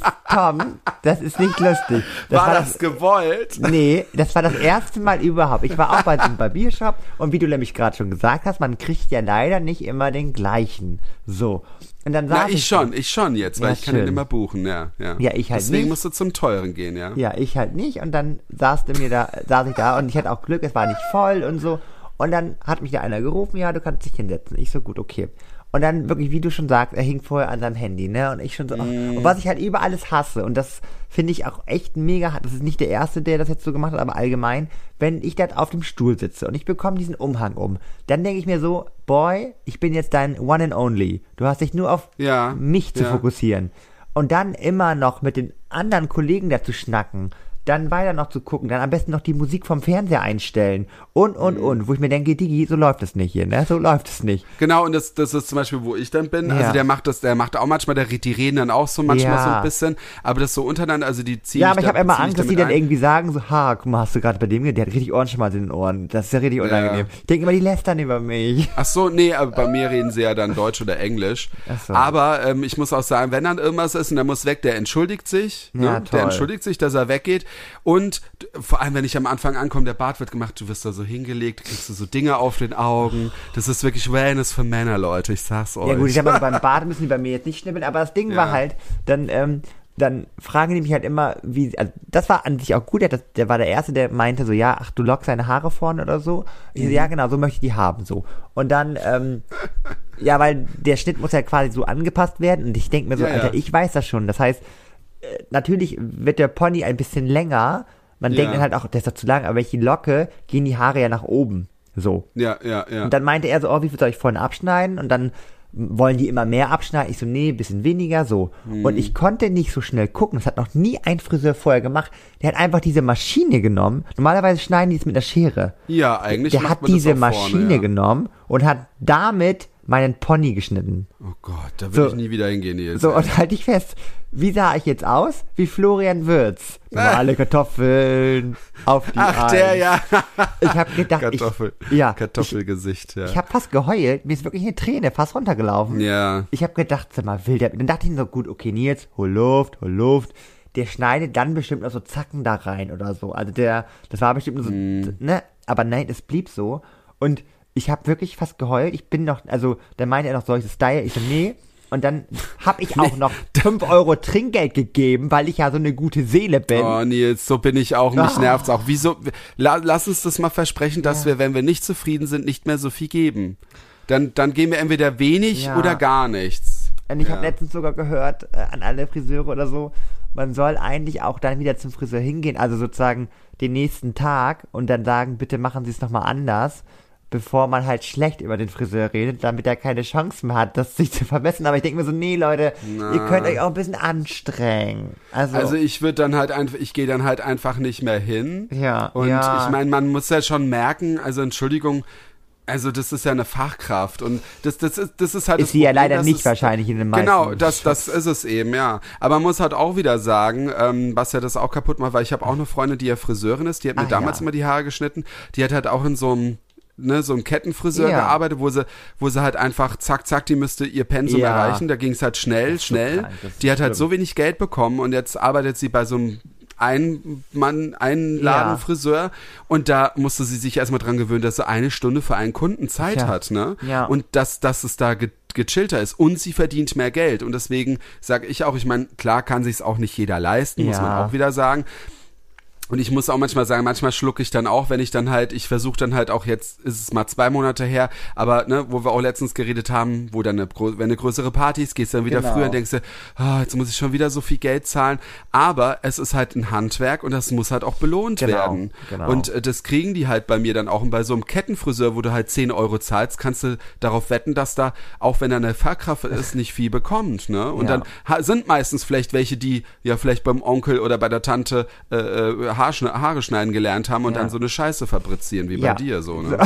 Tom, das ist nicht lustig. War das gewollt? Nee, das war das erste Mal überhaupt. Ich war auch bei so einem Barbiershop und wie du nämlich gerade schon gesagt hast, man kriegt ja leider nicht immer den gleichen. So. Und dann ich schon jetzt, weil ich kann den immer buchen, ja. Ja, ich halt Deswegen nicht. Deswegen musst du zum Teuren gehen, ja. Ja, ich halt nicht und dann saß ich da und ich hatte auch Glück, es war nicht voll und so. Und dann hat mich da einer gerufen, ja, du kannst dich hinsetzen. Ich so, gut, okay. Und dann wirklich, wie du schon sagst, er hing vorher an seinem Handy, ne? Und ich schon so, und was ich halt über alles hasse, und das finde ich auch echt mega, das ist nicht der Erste, der das jetzt so gemacht hat, aber allgemein, wenn ich da auf dem Stuhl sitze und ich bekomme diesen Umhang dann denke ich mir so, Boy, ich bin jetzt dein One and Only. Du hast dich nur auf mich zu fokussieren. Und dann immer noch mit den anderen Kollegen da zu schnacken, dann weiter noch zu gucken, dann am besten noch die Musik vom Fernseher einstellen und, wo ich mir denke, Digi, so läuft es nicht hier, ne, so läuft es nicht. Genau, und das ist zum Beispiel, wo ich dann bin, also der macht auch manchmal, die reden dann auch so manchmal so ein bisschen, aber das so untereinander, also die ziehen. Ja, aber ich habe immer Angst, dass die dann irgendwie sagen, so, guck mal, hast du gerade bei dem, der hat richtig Ohrenschmalz in den Ohren, das ist ja richtig unangenehm. Ich denke immer, die lästern über mich. Ach so, nee, aber bei mir reden sie ja dann Deutsch oder Englisch. Ach so. Aber ich muss auch sagen, wenn dann irgendwas ist und der muss weg, der entschuldigt sich, ne? Der entschuldigt sich, dass er weggeht. Und vor allem, wenn ich am Anfang ankomme, der Bart wird gemacht, du wirst da so hingelegt, kriegst du so Dinge auf den Augen. Das ist wirklich Wellness für Männer, Leute, ich sag's euch. Ja gut, ich sag mal, beim Bart müssen die bei mir jetzt nicht schnippeln, aber das Ding war halt, dann fragen die mich halt immer, wie, also das war an sich auch gut, der war der Erste, der meinte so, ja, ach, du lockst deine Haare vorne oder so. Ich so, ja genau, so möchte ich die haben, so. Und dann, ja, weil der Schnitt muss ja quasi so angepasst werden und ich denke mir so, Alter, ich weiß das schon. Das heißt, natürlich wird der Pony ein bisschen länger, man denkt dann halt auch, der ist doch zu lang, aber wenn ich die locke, gehen die Haare ja nach oben, so. Ja. Und dann meinte er so, oh, wie viel soll ich vorne abschneiden? Und dann wollen die immer mehr abschneiden? Ich so, nee, ein bisschen weniger, so. Und ich konnte nicht so schnell gucken. Das hat noch nie ein Friseur vorher gemacht. Der hat einfach diese Maschine genommen. Normalerweise schneiden die es mit einer Schere. Ja, eigentlich der hat diese Maschine genommen und hat damit meinen Pony geschnitten. Oh Gott, da will ich nie wieder hingehen jetzt. So, und halt dich fest. Wie sah ich jetzt aus? Wie Florian Würz. Normale Kartoffeln auf die Ach, der, ja. Ich habe gedacht, Kartoffelgesicht, ja. Ich habe fast geheult. Mir ist wirklich eine Träne fast runtergelaufen. Ja. Ich habe gedacht, sag mal, will der... Dann dachte ich mir so, gut, okay, Nils, hol Luft. Der schneidet dann bestimmt noch so Zacken da rein oder so. Also das war bestimmt nur so, ne? Aber nein, es blieb so. Und ich habe wirklich fast geheult. Ich bin noch, also, dann meinte er noch, soll ich das Style? Ich so, nee. Und dann habe ich auch noch 5 € Trinkgeld gegeben, weil ich ja so eine gute Seele bin. Oh Nils, so bin ich auch, mich nervt's auch. Wieso? Lass uns das mal versprechen, dass wir, wenn wir nicht zufrieden sind, nicht mehr so viel geben. Dann geben wir entweder wenig oder gar nichts. Und ich habe letztens sogar gehört, an alle Friseure oder so, man soll eigentlich auch dann wieder zum Friseur hingehen, also sozusagen den nächsten Tag und dann sagen, bitte machen Sie es nochmal anders, bevor man halt schlecht über den Friseur redet, damit er keine Chance mehr hat, das sich zu verbessern. Aber ich denke mir so, nee, Leute, ihr könnt euch auch ein bisschen anstrengen. Also ich würde dann halt einfach, ich gehe dann halt einfach nicht mehr hin. Ja. Und ich meine, man muss ja schon merken, also Entschuldigung, also das ist ja eine Fachkraft und das ist halt ist sie ja leider nicht wahrscheinlich in den meisten. Genau, das ist es eben, ja. Aber man muss halt auch wieder sagen, was ja das auch kaputt macht, weil ich habe auch eine Freundin, die ja Friseurin ist, die hat mir damals immer die Haare geschnitten, die hat halt auch in so einem Kettenfriseur gearbeitet, wo sie halt einfach zack, die müsste ihr Pensum erreichen, da ging es halt schnell. Die hat halt so wenig Geld bekommen und jetzt arbeitet sie bei so einem Einladenfriseur und da musste sie sich erstmal dran gewöhnen, dass sie 1 Stunde für einen Kunden Zeit hat, ne? Ja. Und dass es da gechillter ist und sie verdient mehr Geld und deswegen sage ich auch, ich meine, klar kann sich's auch nicht jeder leisten, muss man auch wieder sagen. Und ich muss auch manchmal sagen, manchmal schlucke ich dann auch, wenn ich dann halt, ich versuche dann halt auch jetzt, ist es mal 2 Monate her, aber ne, wo wir auch letztens geredet haben, wo dann wenn eine größere Party ist, gehst du dann wieder früher und denkst du, jetzt muss ich schon wieder so viel Geld zahlen. Aber es ist halt ein Handwerk und das muss halt auch belohnt werden. Genau. Und das kriegen die halt bei mir dann auch. Und bei so einem Kettenfriseur, wo du halt 10 € zahlst, kannst du darauf wetten, dass da, auch wenn da eine Fachkraft ist, nicht viel bekommt. Ne? Und dann sind meistens vielleicht welche, die ja vielleicht beim Onkel oder bei der Tante Haare schneiden gelernt haben und dann so eine Scheiße fabrizieren, wie bei dir so, ne?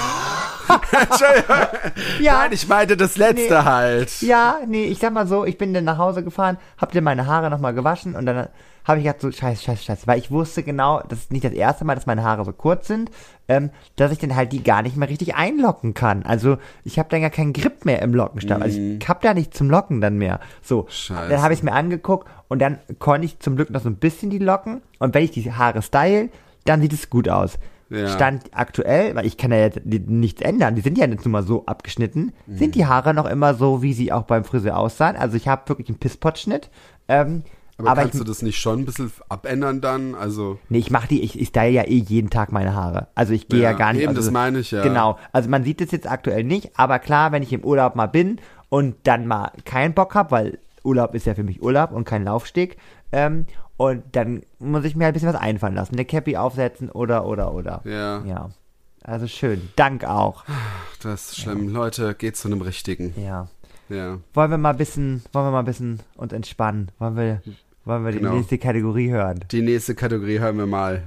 Nein, ich meinte das Letzte halt. Ja, nee, ich sag mal so, ich bin dann nach Hause gefahren, hab dir meine Haare nochmal gewaschen und dann habe ich gedacht so, scheiße, weil ich wusste genau, das ist nicht das erste Mal, dass meine Haare so kurz sind, dass ich dann halt die gar nicht mehr richtig einlocken kann. Also ich habe dann gar keinen Grip mehr im Lockenstab. Also ich hab da nicht zum Locken dann mehr. So, Scheiße. Dann habe ich es mir angeguckt und dann konnte ich zum Glück noch so ein bisschen die locken und wenn ich die Haare style, dann sieht es gut aus. Ja. Stand aktuell, weil ich kann ja jetzt nichts ändern, die sind ja jetzt nun mal so abgeschnitten, sind die Haare noch immer so, wie sie auch beim Friseur aussahen. Also ich habe wirklich einen Pisspot-Schnitt. Aber kannst du das nicht schon ein bisschen abändern dann? Also nee, ich style ja jeden Tag meine Haare. Also ich gehe ja gar nicht. Eben, also, das meine ich, ja. Genau. Also man sieht es jetzt aktuell nicht, aber klar, wenn ich im Urlaub mal bin und dann mal keinen Bock habe, weil Urlaub ist ja für mich Urlaub und kein Laufsteg, und dann muss ich mir halt ein bisschen was einfallen lassen. Eine Cappy aufsetzen oder. Ja. Also schön. Dank auch. Das ist schlimm. Ja. Leute, geht zu einem Richtigen. Ja. Wollen wir mal ein bisschen uns entspannen? Wollen wir die nächste Kategorie hören? Die nächste Kategorie hören wir mal.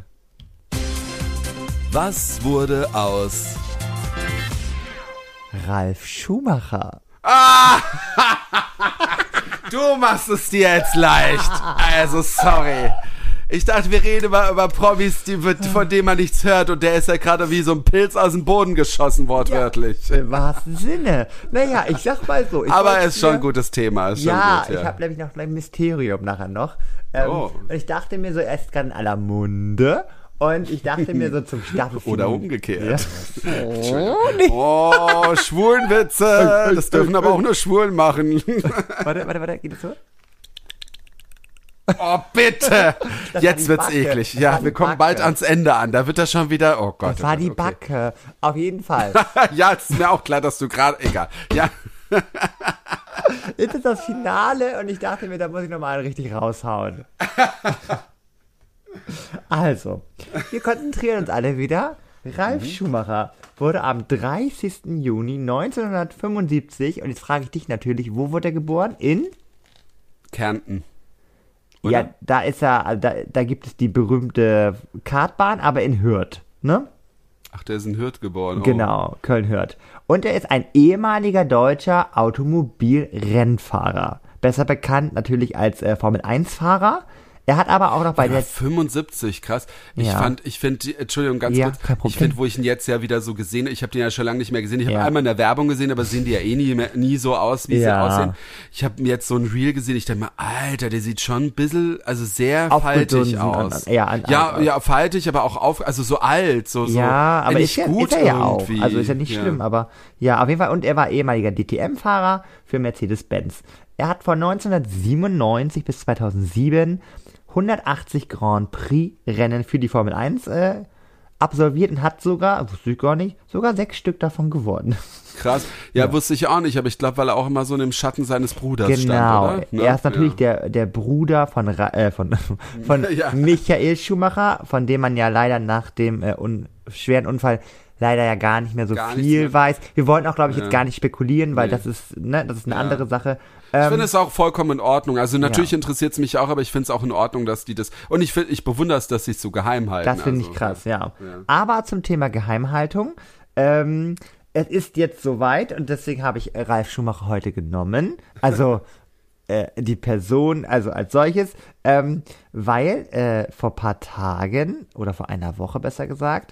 Was wurde aus Ralf Schumacher? Du machst es dir jetzt leicht. Also, sorry. Ich dachte, wir reden über Promis, von denen man nichts hört und der ist ja gerade wie so ein Pilz aus dem Boden geschossen, wortwörtlich. Ja, im wahrsten Sinne. Naja, ich sag mal so. Aber es ist schon ein gutes Thema. Ist ja, schon gut, ich habe nämlich noch ein Mysterium nachher noch. Und ich dachte mir so, er ist gerade in aller Munde. Und ich dachte mir so zum Staffelfinale. Oder umgekehrt. Ja. Schwulenwitze. Das dürfen aber auch nur Schwulen machen. Warte, geht das so? Oh, bitte! Jetzt wird's eklig. Ja, wir kommen bald ans Ende an. Da wird das schon wieder, oh Gott. Das war die Backe. Auf jeden Fall. Ja, es ist mir auch klar, dass du gerade, egal. Ja. Jetzt ist das Finale und ich dachte mir, da muss ich nochmal richtig raushauen. Also, wir konzentrieren uns alle wieder. Ralf Schumacher wurde am 30. Juni 1975, und jetzt frage ich dich natürlich, wo wurde er geboren? In? Kärnten. Oder? Ja, da ist er, da gibt es die berühmte Kartbahn, aber in Hürth, ne? Ach, der ist in Hürth geboren. Genau, Köln-Hürth. Und er ist ein ehemaliger deutscher Automobilrennfahrer. Besser bekannt natürlich als Formel-1-Fahrer. Er hat aber auch noch bei der 75, krass. Ich finde, Entschuldigung, ganz kurz. Ich finde, wo ich ihn jetzt ja wieder so gesehen habe, ich habe den ja schon lange nicht mehr gesehen. Ich habe einmal in der Werbung gesehen, aber sehen die ja nie so aus, wie sie aussehen. Ich habe mir jetzt so ein Reel gesehen, ich dachte mir, Alter, der sieht schon ein bisschen, also sehr faltig aus. Ja, faltig, aber auch also so alt, so. Ja, aber nicht gut ist er ja irgendwie. Auch. Also ist ja nicht schlimm, aber ja, auf jeden Fall. Und er war ehemaliger DTM-Fahrer für Mercedes-Benz. Er hat von 1997 bis 2007 180 Grand Prix Rennen für die Formel 1 absolviert und hat sogar, wusste ich gar nicht, sogar 6 Stück davon gewonnen. Krass. Ja, wusste ich auch nicht, aber ich glaube, weil er auch immer so in dem Schatten seines Bruders stand, oder? Genau. Er ist natürlich der Bruder von Michael Schumacher, von dem man ja leider nach dem schweren Unfall leider ja gar nicht mehr so viel weiß. Wir wollten auch, glaube ich, jetzt gar nicht spekulieren, weil das ist eine andere Sache. Ich finde es auch vollkommen in Ordnung. Also natürlich interessiert es mich auch, aber ich finde es auch in Ordnung, dass die das, und ich bewundere es, dass sie es so geheim halten. Das finde ich krass, ja. Aber zum Thema Geheimhaltung, es ist jetzt soweit und deswegen habe ich Ralf Schumacher heute genommen. Also die Person, also als solches, weil vor ein paar Tagen, oder vor einer Woche besser gesagt,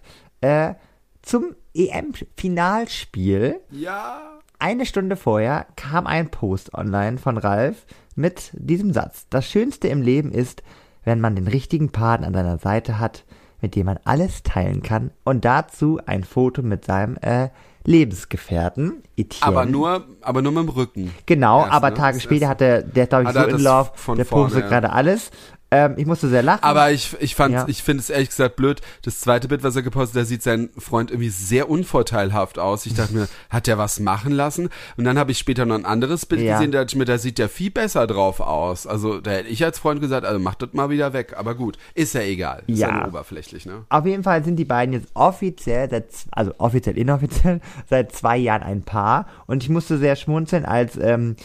zum EM-Finalspiel, eine Stunde vorher, kam ein Post online von Ralf mit diesem Satz: Das Schönste im Leben ist, wenn man den richtigen Partner an seiner Seite hat, mit dem man alles teilen kann, und dazu ein Foto mit seinem Lebensgefährten, Etienne. Aber nur mit dem Rücken. Genau, erst, aber Tage später hat der glaube ich, so in Love, der postet gerade alles. Ich musste sehr lachen. Aber ich finde es ehrlich gesagt blöd. Das zweite Bild, was er gepostet hat, da sieht sein Freund irgendwie sehr unvorteilhaft aus. Ich dachte mir, hat der was machen lassen? Und dann habe ich später noch ein anderes Bild gesehen, da sieht der viel besser drauf aus. Also da hätte ich als Freund gesagt, also mach das mal wieder weg. Aber gut, ist ja egal. Ist ja nur oberflächlich, ne? Auf jeden Fall sind die beiden jetzt offiziell, offiziell, inoffiziell, seit 2 Jahren ein Paar. Und ich musste sehr schmunzeln, als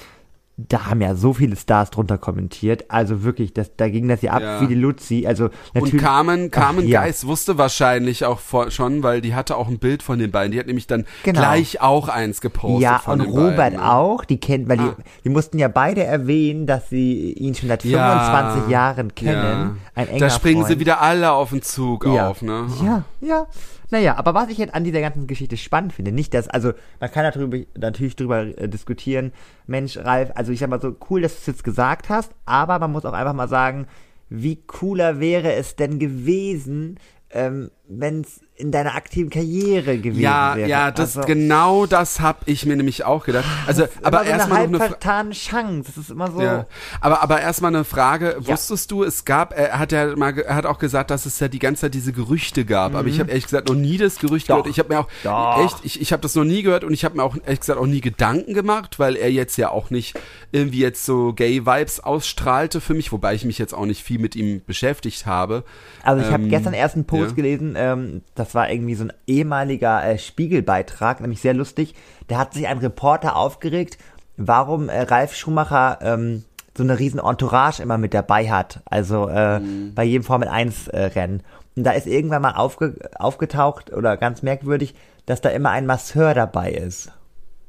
da haben ja so viele Stars drunter kommentiert, also wirklich, da ging das ja ab wie die Luzi, also natürlich. Und Carmen Geis wusste wahrscheinlich auch schon, weil die hatte auch ein Bild von den beiden, die hat nämlich dann gleich auch eins gepostet. Ja, von und den Robert beiden, auch, die kennt, weil die mussten ja beide erwähnen, dass sie ihn schon seit 25 Jahren kennen. Ein enger Da springen Freund. sie wieder alle auf den Zug auf, ne? Ja. Naja, aber was ich jetzt an dieser ganzen Geschichte spannend finde, nicht dass, also man kann natürlich drüber diskutieren, Mensch, Ralf, also ich sag mal so, cool, dass du es jetzt gesagt hast, aber man muss auch einfach mal sagen, wie cooler wäre es denn gewesen, wenn es in deiner aktiven Karriere gewesen wäre. Ja, genau das habe ich mir nämlich auch gedacht. Also, aber so erstmal eine halb vertane Chance. Das ist immer so. Ja. Aber erstmal eine Frage. Wusstest du, er hat auch gesagt, dass es ja die ganze Zeit diese Gerüchte gab. Aber ich habe ehrlich gesagt noch nie das Gerücht gehört. Ich habe mir auch ich habe das noch nie gehört und ich habe mir auch ehrlich gesagt auch nie Gedanken gemacht, weil er jetzt ja auch nicht irgendwie jetzt so Gay-Vibes ausstrahlte für mich, wobei ich mich jetzt auch nicht viel mit ihm beschäftigt habe. Also ich habe gestern erst einen Post gelesen, das war irgendwie so ein ehemaliger Spiegelbeitrag, nämlich sehr lustig. Da hat sich ein Reporter aufgeregt, warum Ralf Schumacher so eine riesen Entourage immer mit dabei hat, also bei jedem Formel-1-Rennen. Und da ist irgendwann mal aufgetaucht, oder ganz merkwürdig, dass da immer ein Masseur dabei ist.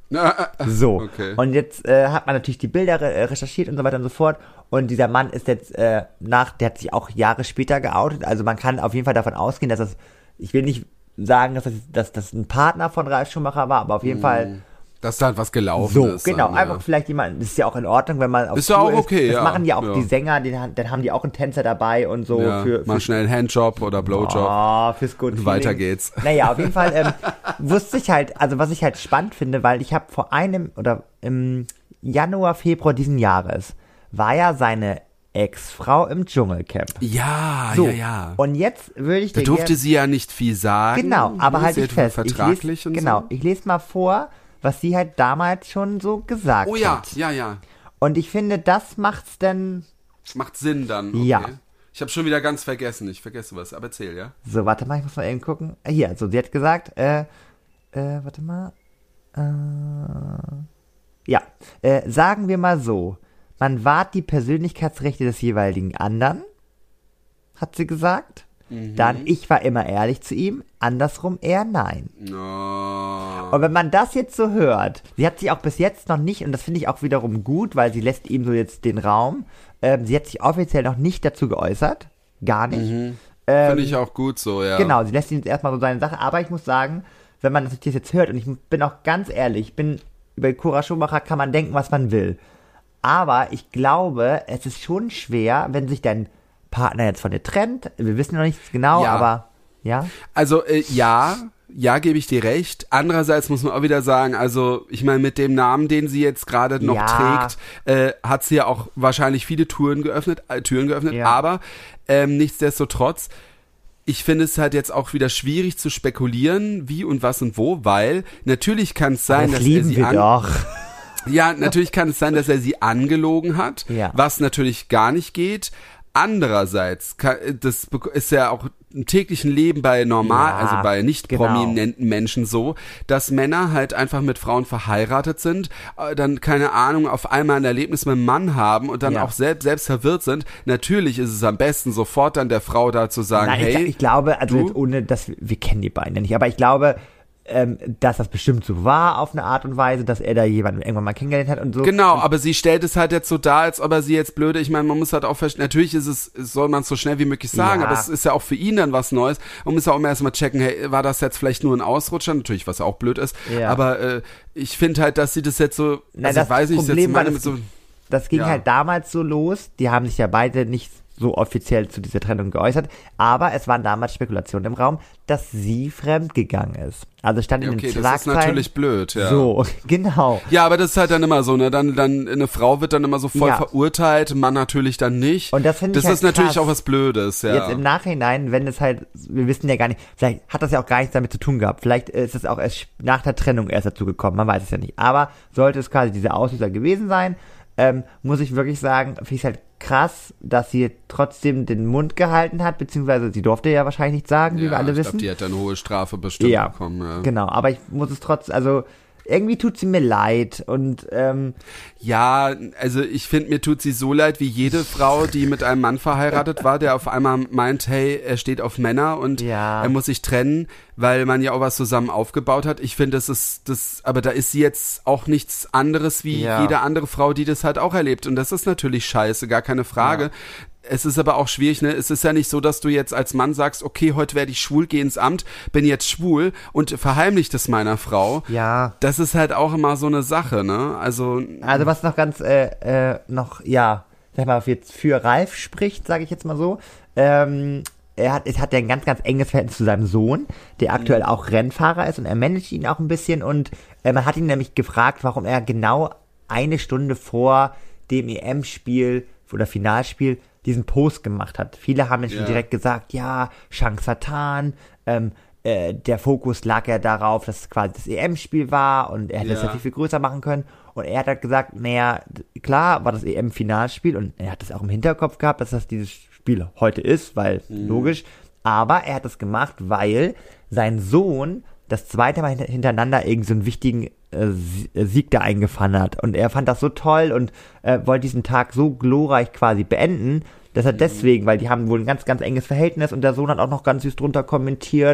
So, okay. Und jetzt hat man natürlich die Bilder recherchiert und so weiter und so fort. Und dieser Mann ist jetzt der hat sich auch Jahre später geoutet. Also man kann auf jeden Fall davon ausgehen, dass das, ich will nicht sagen, dass das ein Partner von Ralf Schumacher war, aber auf jeden Fall... Dass da halt was gelaufen ist. So, genau, dann, einfach vielleicht jemand, das ist ja auch in Ordnung, wenn man auf ist ja auch okay, Das ja. machen ja auch die Sänger, dann haben die auch einen Tänzer dabei und so. Ja, mal schnell einen Handjob oder Blowjob. Fürs Good Und weiter geht's. Naja, auf jeden Fall wusste ich halt, also was ich halt spannend finde, weil ich habe im Januar, Februar diesen Jahres, war ja seine Ex-Frau im Dschungelcamp. Ja, so, ja. Und jetzt würde ich da durfte sie ja nicht viel sagen. Genau, aber halt nicht fest. Vertraglich Ich lese mal vor, was sie halt damals schon so gesagt hat. Oh ja, ja. Und ich finde, das macht's denn... Macht Sinn dann, okay. Ja. Ich habe schon wieder ganz vergessen, ich vergesse was, aber erzähl, ja? So, warte mal, ich muss mal eben gucken. Hier, so, sie hat gesagt, warte mal. Ja, sagen wir mal so, man wahrt die Persönlichkeitsrechte des jeweiligen anderen, hat sie gesagt. Dann, ich war immer ehrlich zu ihm, andersrum eher nein. No. Und wenn man das jetzt so hört, sie hat sich auch bis jetzt noch nicht, und das finde ich auch wiederum gut, weil sie lässt ihm so jetzt den Raum, sie hat sich offiziell noch nicht dazu geäußert, gar nicht. Finde ich auch gut so, ja. Genau, sie lässt ihn jetzt erstmal so seine Sache, aber ich muss sagen, wenn man das jetzt hört, und ich bin auch ganz ehrlich, über Cora Schumacher kann man denken, was man will, aber ich glaube, es ist schon schwer, wenn sich dein Partner jetzt von dir trennt. Wir wissen noch nichts genau, ja. Aber ja. Also ja, gebe ich dir recht. Andererseits muss man auch wieder sagen, also ich meine, mit dem Namen, den sie jetzt gerade noch trägt, hat sie ja auch wahrscheinlich viele Türen geöffnet, ja. Aber nichtsdestotrotz, ich finde es halt jetzt auch wieder schwierig zu spekulieren, wie und was und wo, weil natürlich kann es sein, dass er sie Ja, natürlich kann es sein, dass er sie angelogen hat, was natürlich gar nicht geht. Andererseits, das ist ja auch im täglichen Leben bei also bei nicht prominenten Menschen so, dass Männer halt einfach mit Frauen verheiratet sind, dann, keine Ahnung, auf einmal ein Erlebnis mit einem Mann haben und dann auch selbst verwirrt sind. Natürlich ist es am besten, sofort dann der Frau da zu sagen, hey. Ich glaube, also jetzt ohne, wir kennen die beiden ja nicht, aber ich glaube, dass das bestimmt so war auf eine Art und Weise, dass er da jemanden irgendwann mal kennengelernt hat und so. Genau, aber sie stellt es halt jetzt so dar, als ob er sie jetzt blöde, ich meine, man muss halt auch verstehen, natürlich soll man es so schnell wie möglich sagen, aber es ist ja auch für ihn dann was Neues. Man muss ja auch mal erstmal checken, hey, war das jetzt vielleicht nur ein Ausrutscher? Natürlich, was ja auch blöd ist, aber ich finde halt, dass sie das jetzt so, ich weiß nicht, Problem war, das ging halt damals so los, die haben sich ja beide nicht so offiziell zu dieser Trennung geäußert, aber es waren damals Spekulationen im Raum, dass sie fremdgegangen ist. Also stand in den Schlagzeilen. Das ist natürlich blöd, ja. So, genau. Ja, aber das ist halt dann immer so, ne, dann eine Frau wird dann immer so voll verurteilt, Mann natürlich dann nicht. Und das finde ich das ist natürlich krass. Auch was Blödes, ja. Jetzt im Nachhinein, wenn es halt, wir wissen ja gar nicht, vielleicht hat das ja auch gar nichts damit zu tun gehabt, vielleicht ist es auch erst nach der Trennung erst dazu gekommen, man weiß es ja nicht. Aber sollte es quasi dieser Auslöser gewesen sein, muss ich wirklich sagen, finde ich es halt krass, dass sie trotzdem den Mund gehalten hat, beziehungsweise sie durfte ja wahrscheinlich nichts sagen, wie wir alle wissen. Ich glaube, die hat eine hohe Strafe bestimmt bekommen. Ja, genau, aber ich muss es trotzdem, also irgendwie tut sie mir leid und ja, also ich finde, mir tut sie so leid wie jede Frau, die mit einem Mann verheiratet war, der auf einmal meint, hey, er steht auf Männer und er muss sich trennen, weil man ja auch was zusammen aufgebaut hat. Ich finde, aber da ist sie jetzt auch nichts anderes wie jede andere Frau, die das halt auch erlebt und das ist natürlich scheiße, gar keine Frage. Ja. Es ist aber auch schwierig, ne? Es ist ja nicht so, dass du jetzt als Mann sagst, okay, heute werde ich schwul, geh ins Amt, bin jetzt schwul und verheimlicht es meiner Frau. Ja. Das ist halt auch immer so eine Sache, ne? Also was noch ganz, sag mal, jetzt für Ralf spricht, sage ich jetzt mal so, es hat ja ein ganz, ganz enges Verhältnis zu seinem Sohn, der aktuell auch Rennfahrer ist und er managt ihn auch ein bisschen und man hat ihn nämlich gefragt, warum er genau eine Stunde vor dem EM-Spiel oder Finalspiel diesen Post gemacht hat. Viele haben schon direkt gesagt, Chance vertan, der Fokus lag ja darauf, dass es quasi das EM-Spiel war und er hätte es ja viel größer machen können und er hat halt gesagt, naja, klar war das EM-Finalspiel und er hat es auch im Hinterkopf gehabt, dass das dieses Spiel heute ist, weil logisch, aber er hat es gemacht, weil sein Sohn das zweite Mal hintereinander irgend so einen wichtigen Sieg da eingefahren hat. Und er fand das so toll und wollte diesen Tag so glorreich quasi beenden, dass er deswegen, weil die haben wohl ein ganz, ganz enges Verhältnis und der Sohn hat auch noch ganz süß drunter kommentiert,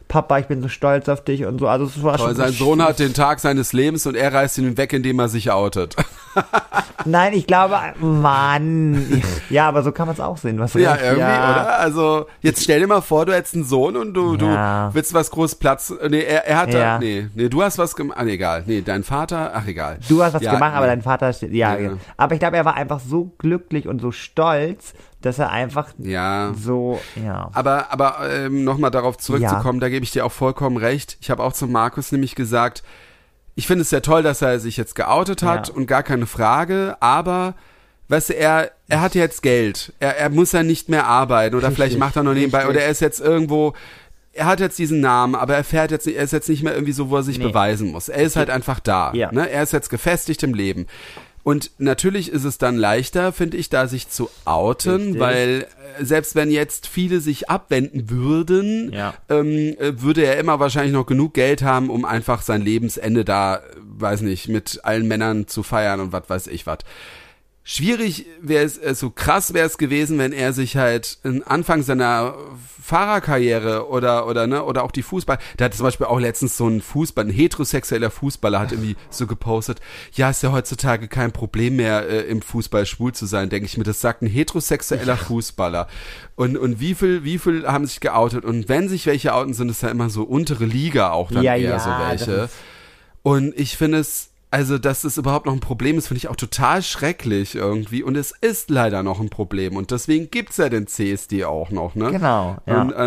Papa, ich bin so stolz auf dich und so. Also es war schon. Sein Sohn hat den Tag seines Lebens und er reißt ihn weg, indem er sich outet. Nein, ich glaube, Mann. Ja, aber so kann man es auch sehen. Was ja, recht, irgendwie, oder? Also, jetzt stell dir mal vor, du hättest einen Sohn und du willst was groß Platz. Nee, er hat da. Nee, du hast was gemacht. Ah, nee, egal. Nee, dein Vater, ach, egal. Du hast was gemacht, aber dein Vater steht. Ja. Aber ich glaube, er war einfach so glücklich und so stolz, dass er einfach so, ja. Aber nochmal darauf zurückzukommen, da gebe ich dir auch vollkommen recht. Ich habe auch zu Markus nämlich gesagt, ich finde es sehr toll, dass er sich jetzt geoutet hat und gar keine Frage, aber weißt du, er hat jetzt Geld. Er muss ja nicht mehr arbeiten oder vielleicht macht er noch nebenbei oder er ist jetzt irgendwo, er hat jetzt diesen Namen, aber er ist jetzt nicht mehr irgendwie so, wo er sich beweisen muss. Er ist halt einfach da. Ja. Ne? Er ist jetzt gefestigt im Leben. Und natürlich ist es dann leichter, finde ich, da sich zu outen, weil selbst wenn jetzt viele sich abwenden würden, würde er immer wahrscheinlich noch genug Geld haben, um einfach sein Lebensende da, weiß nicht, mit allen Männern zu feiern und was weiß ich was. Schwierig wäre es, so krass wäre es gewesen, wenn er sich halt Anfang seiner Fahrerkarriere oder auch die Fußball, da hat zum Beispiel auch letztens ein heterosexueller Fußballer hat irgendwie so gepostet, ja, ist ja heutzutage kein Problem mehr, im Fußball schwul zu sein, denke ich mir, das sagt ein heterosexueller Fußballer. Und wie viel haben sich geoutet? Und wenn sich welche outen, sind es ja immer so untere Liga auch dann eher so welche. Und ich finde es, also, dass es überhaupt noch ein Problem ist, finde ich auch total schrecklich irgendwie. Und es ist leider noch ein Problem. Und deswegen gibt's ja den CSD auch noch, ne? Genau, ja. Und,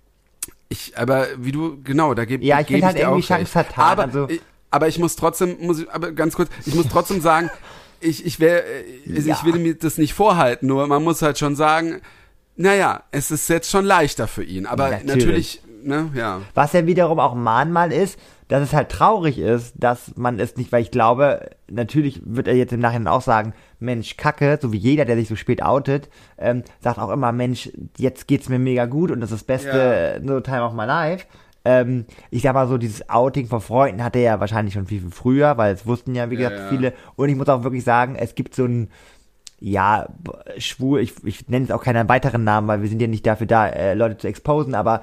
da gebe ich finde halt irgendwie Chance vertan. Aber ich muss trotzdem sagen, ich will mir das nicht vorhalten, nur man muss halt schon sagen, naja, es ist jetzt schon leichter für ihn. Aber natürlich ne, ja. Was ja wiederum auch ein Mahnmal ist, dass es halt traurig ist, dass man es nicht, weil ich glaube, natürlich wird er jetzt im Nachhinein auch sagen, Mensch, Kacke, so wie jeder, der sich so spät outet, sagt auch immer, Mensch, jetzt geht's mir mega gut und das ist das beste No Time of My Life. Ich sag mal so, dieses Outing von Freunden hatte er ja wahrscheinlich schon viel, viel früher, weil es wussten ja, wie gesagt, viele. Und ich muss auch wirklich sagen, es gibt so ein, schwul, ich nenne jetzt auch keinen weiteren Namen, weil wir sind ja nicht dafür da, Leute zu exposen, aber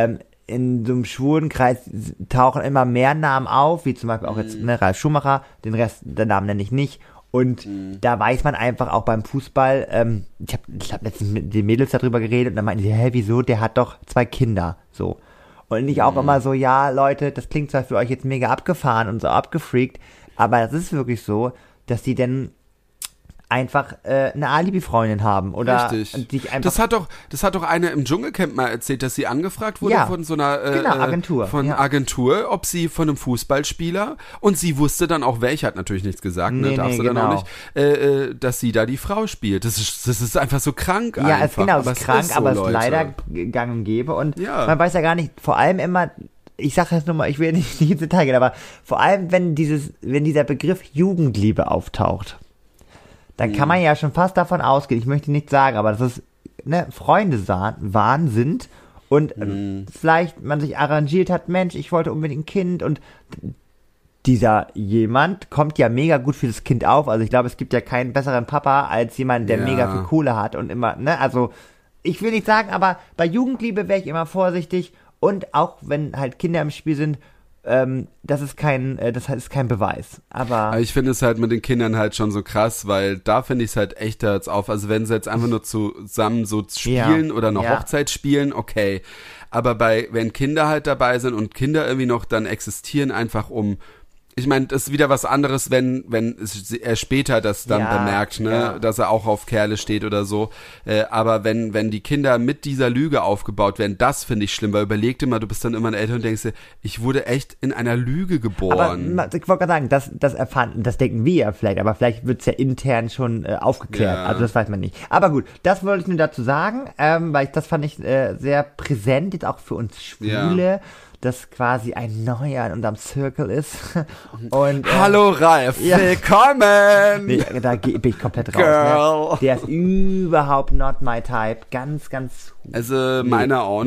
in so einem schwulen Kreis tauchen immer mehr Namen auf, wie zum Beispiel auch jetzt Ralf Schumacher, den Rest der Namen nenne ich nicht. Und da weiß man einfach auch beim Fußball, ich hab letztens mit den Mädels darüber geredet und dann meinten sie, wieso, der hat doch 2 Kinder, so. Und ich auch immer so, ja, Leute, das klingt zwar für euch jetzt mega abgefahren und so abgefreakt, aber es ist wirklich so, dass die denn einfach eine Alibi-Freundin haben oder dich einfach. Das hat doch eine im Dschungelcamp mal erzählt, dass sie angefragt wurde von so einer Agentur, ob sie von einem Fußballspieler, und sie wusste dann auch, welcher, hat natürlich nichts gesagt, dann auch nicht, dass sie da die Frau spielt. Das ist einfach so krank. Ja, einfach. Es ist krank, aber es ist leider gang und gäbe und man weiß ja gar nicht, vor allem immer, ich sage jetzt nur mal, ich will nicht ins Detail gehen, aber vor allem, wenn dieser Begriff Jugendliebe auftaucht, dann kann man ja schon fast davon ausgehen, ich möchte nicht sagen, aber dass es Freunde sind und vielleicht man sich arrangiert hat, Mensch, ich wollte unbedingt ein Kind und dieser jemand kommt ja mega gut für das Kind auf, also ich glaube, es gibt ja keinen besseren Papa als jemand, der mega viel Kohle hat und immer, also ich will nicht sagen, aber bei Jugendliebe wäre ich immer vorsichtig und auch wenn halt Kinder im Spiel sind, das ist kein Beweis. Aber ich finde es halt mit den Kindern halt schon so krass, weil da finde ich es halt echt jetzt auf. Also wenn sie jetzt einfach nur zusammen so spielen oder eine Hochzeit spielen, okay. Aber wenn Kinder halt dabei sind und Kinder irgendwie noch dann existieren, einfach ich meine, das ist wieder was anderes, wenn er später das dann bemerkt, dass er auch auf Kerle steht oder so. Aber wenn die Kinder mit dieser Lüge aufgebaut werden, das finde ich schlimm, weil überleg dir mal, du bist dann immer ein Eltern und denkst dir, ich wurde echt in einer Lüge geboren. Aber ich wollte gerade sagen, das denken wir ja vielleicht, aber vielleicht wird es ja intern schon aufgeklärt. Ja. Also das weiß man nicht. Aber gut, das wollte ich nur dazu sagen, weil das fand ich sehr präsent, jetzt auch für uns Schwule. Ja. Das quasi ein Neuer in unserem Circle ist. Und, hallo Ralf, willkommen! Nee, da bin ich komplett raus. Ne? Der ist überhaupt not my type. Ganz, ganz... Also meiner auch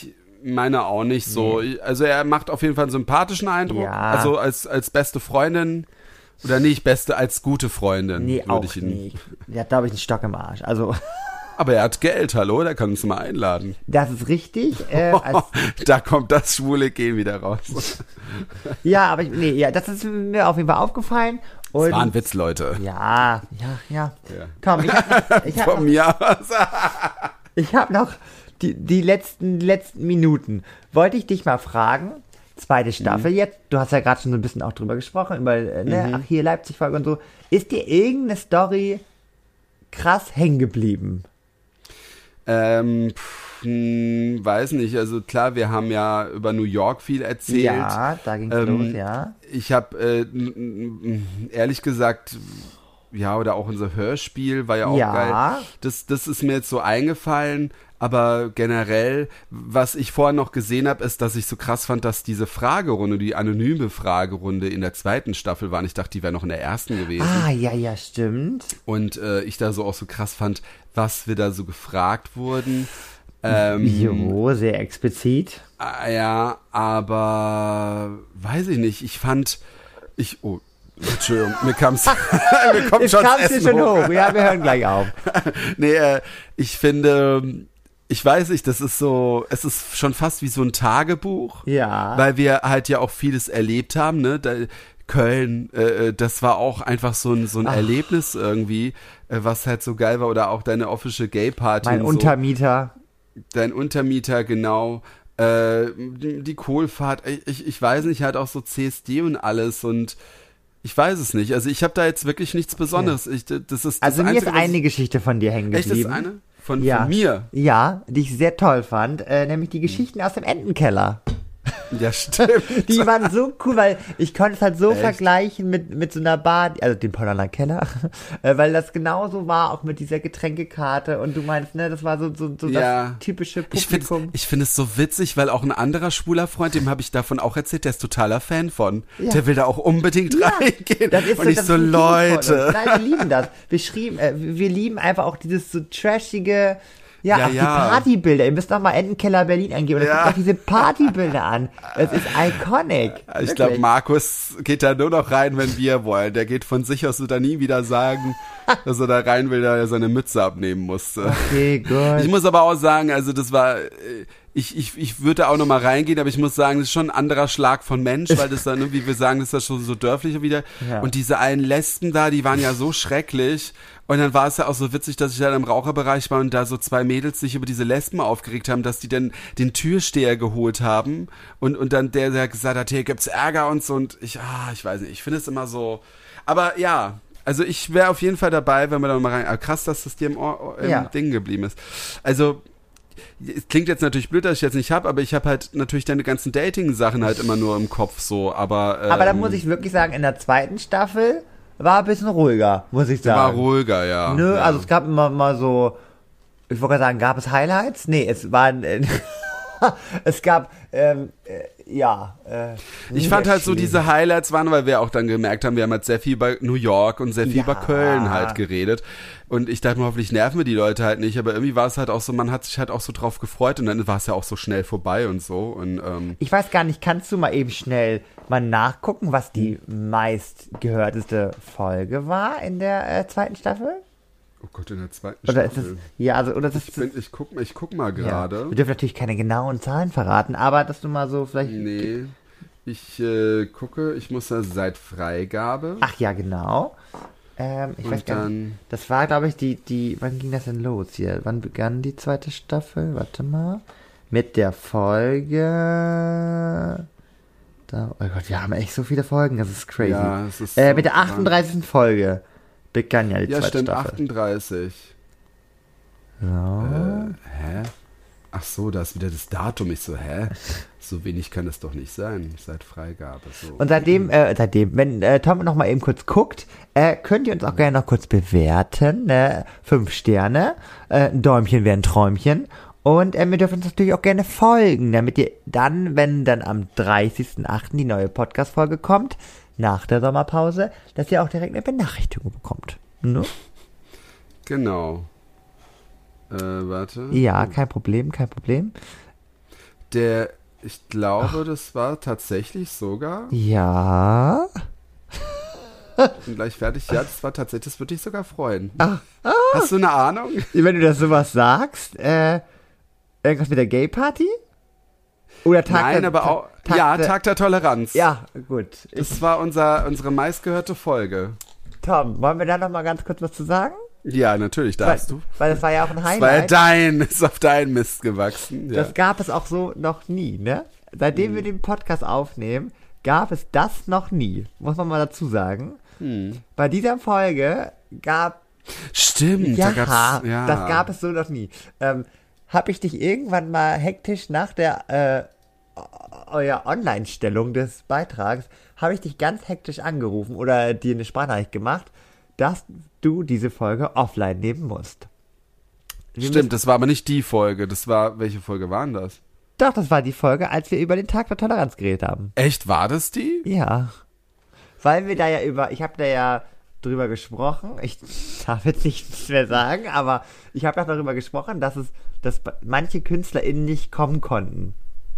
nicht so. Also er macht auf jeden Fall einen sympathischen Eindruck. Ja. Also als beste Freundin... Oder nicht beste, als gute Freundin. Nee, auch nicht. Der hat, glaube ich, einen Stock im Arsch. Also... Aber er hat Geld, hallo, der kann uns mal einladen. Das ist richtig. Da kommt das schwule Gen wieder raus. Ja, aber das ist mir auf jeden Fall aufgefallen. Das war ein Witz, Leute. Ja. Komm, ich hab noch die letzten Minuten. Wollte ich dich mal fragen, zweite Staffel jetzt, du hast ja gerade schon so ein bisschen auch drüber gesprochen, über, hier Leipzig-Folge und so. Ist dir irgendeine Story krass hängen geblieben? Weiß nicht, also klar, wir haben ja über New York viel erzählt. Ja, da ging's los, ja. Ich habe ehrlich gesagt, ja, oder auch unser Hörspiel war ja auch geil. Das ist mir jetzt so eingefallen, aber generell, was ich vorher noch gesehen habe, ist, dass ich so krass fand, dass diese Fragerunde, die anonyme Fragerunde in der zweiten Staffel war. Und ich dachte, die wäre noch in der ersten gewesen. Ah, ja, stimmt. Und ich da so auch so krass fand, was wir da so gefragt wurden. Jo, sehr explizit. Ja, aber weiß ich nicht. Ich fand, Entschuldigung, mir kam's schon hoch. Ja, wir hören gleich auf. Nee, ich finde, ich weiß nicht, das ist so, es ist schon fast wie so ein Tagebuch. Ja. Weil wir halt ja auch vieles erlebt haben, ne? Köln, das war auch einfach so ein Erlebnis irgendwie, was halt so geil war. Oder auch deine Official Gay Party. Mein Untermieter. Dein Untermieter, genau. Die Kohlfahrt, ich weiß nicht, halt auch so CSD und alles und ich weiß es nicht. Also ich habe da jetzt wirklich nichts Besonderes. Mir ist eine Geschichte von dir hängen geblieben. Echt, das eine? Von mir? Ja, die ich sehr toll fand. Nämlich die Geschichten aus dem Entenkeller. Ja, stimmt. Die waren so cool, weil ich konnte es halt so vergleichen mit so einer Bar, also dem Paulaner Keller, weil das genauso war, auch mit dieser Getränkekarte und du meinst, ne, das war so das typische Publikum. Ich finde es so witzig, weil auch ein anderer schwuler Freund, dem habe ich davon auch erzählt, der ist totaler Fan von. Ja. Der will da auch unbedingt reingehen. Das ist und ich so, Leute. Nein, wir lieben das. Wir lieben einfach auch dieses so trashige. Ja, die Partybilder. Ihr müsst doch mal Entenkeller Berlin eingeben. Und guckt euch diese Partybilder an. Es ist iconic. Ich glaube, Markus geht da nur noch rein, wenn wir wollen. Der geht von sich aus, wird da nie wieder sagen, dass er da rein will, da er seine Mütze abnehmen musste. Okay, gut. Ich muss aber auch sagen, also das war, ich würde da auch noch mal reingehen, aber ich muss sagen, das ist schon ein anderer Schlag von Mensch, weil das dann irgendwie, wir sagen, das ist ja schon so dörflicher wieder. Ja. Und diese einen Lesben da, die waren ja so schrecklich. Und dann war es ja auch so witzig, dass ich da im Raucherbereich war und da so zwei Mädels sich über diese Lesben aufgeregt haben, dass die dann den Türsteher geholt haben und dann der gesagt hat, hier gibt's Ärger und so und ich weiß nicht, ich finde es immer so, aber ja, also ich wäre auf jeden Fall dabei, wenn wir da mal rein, aber krass, dass das dir im Ding geblieben ist. Also, es klingt jetzt natürlich blöd, dass ich jetzt nicht habe, aber ich habe halt natürlich deine ganzen Dating-Sachen halt immer nur im Kopf so, aber da muss ich wirklich sagen, in der zweiten Staffel war ein bisschen ruhiger, muss ich sagen. War ruhiger, ja. Nö, also es gab immer mal so, ich wollte gerade sagen, gab es Highlights? Nee, es waren, es gab, ich fand halt so, diese Highlights waren, weil wir auch dann gemerkt haben, wir haben halt sehr viel über New York und sehr viel über Köln halt geredet. Und ich dachte mir, hoffentlich nerven wir die Leute halt nicht, aber irgendwie war es halt auch so, man hat sich halt auch so drauf gefreut und dann war es ja auch so schnell vorbei und so. Und, ich weiß gar nicht, kannst du mal eben schnell mal nachgucken, was die meistgehörteste Folge war in der zweiten Staffel? Oh Gott, in der zweiten Staffel. Ich guck mal gerade. Ja. Wir dürfen natürlich keine genauen Zahlen verraten, aber dass du mal so vielleicht... Nee, ich gucke, ich muss da seit Freigabe. Ach ja, genau. Ich weiß gar nicht. Das war, glaube ich, wann ging das denn los hier? Wann begann die zweite Staffel? Warte mal. Mit der Folge... Oh Gott, wir haben echt so viele Folgen, das ist crazy. Ja, es ist mit der 38. Folge begann ja die zweite Staffel. Ja, stimmt, 38. So. Hä? Ach so, da ist wieder das Datum. Ich so, so wenig kann es doch nicht sein, seit Freigabe. So. Und seitdem, wenn Tom noch mal eben kurz guckt, könnt ihr uns auch gerne noch kurz bewerten. 5 Sterne, ein Däumchen wäre ein Träumchen. Und wir dürfen uns natürlich auch gerne folgen, damit ihr dann, wenn dann am 30.08. die neue Podcast-Folge kommt, nach der Sommerpause, dass ihr auch direkt eine Benachrichtigung bekommt. Ne? Genau. Warte. Ja, kein Problem. Ich glaube, das war tatsächlich sogar. Ja. bin gleich fertig. Ja, das war tatsächlich, das würde dich sogar freuen. Hast du eine Ahnung? Wenn du das sowas sagst, irgendwas mit der Gay-Party? Oder Tag Tag der Toleranz. Ja, gut. Das war unsere meistgehörte Folge. Tom, wollen wir da noch mal ganz kurz was zu sagen? Ja, natürlich darfst du. Weil das war ja auch ein Highlight. Ist auf deinen Mist gewachsen. Ja. Das gab es auch so noch nie, ne? Seitdem wir den Podcast aufnehmen, gab es das noch nie. Muss man mal dazu sagen. Bei dieser Folge Stimmt, das gab es so noch nie. Habe ich dich irgendwann mal hektisch nach der eurer Online-Stellung des Beitrags, habe ich dich ganz hektisch angerufen oder dir eine Sprachnachricht gemacht, dass du diese Folge offline nehmen musst. Stimmt, das war aber nicht die Folge. Welche Folge war denn das? Doch, das war die Folge, als wir über den Tag der Toleranz geredet haben. Echt, war das die? Ja. Weil wir ich habe da ja drüber gesprochen, ich darf jetzt nichts mehr sagen, aber ich habe auch darüber gesprochen, dass manche KünstlerInnen nicht kommen konnten.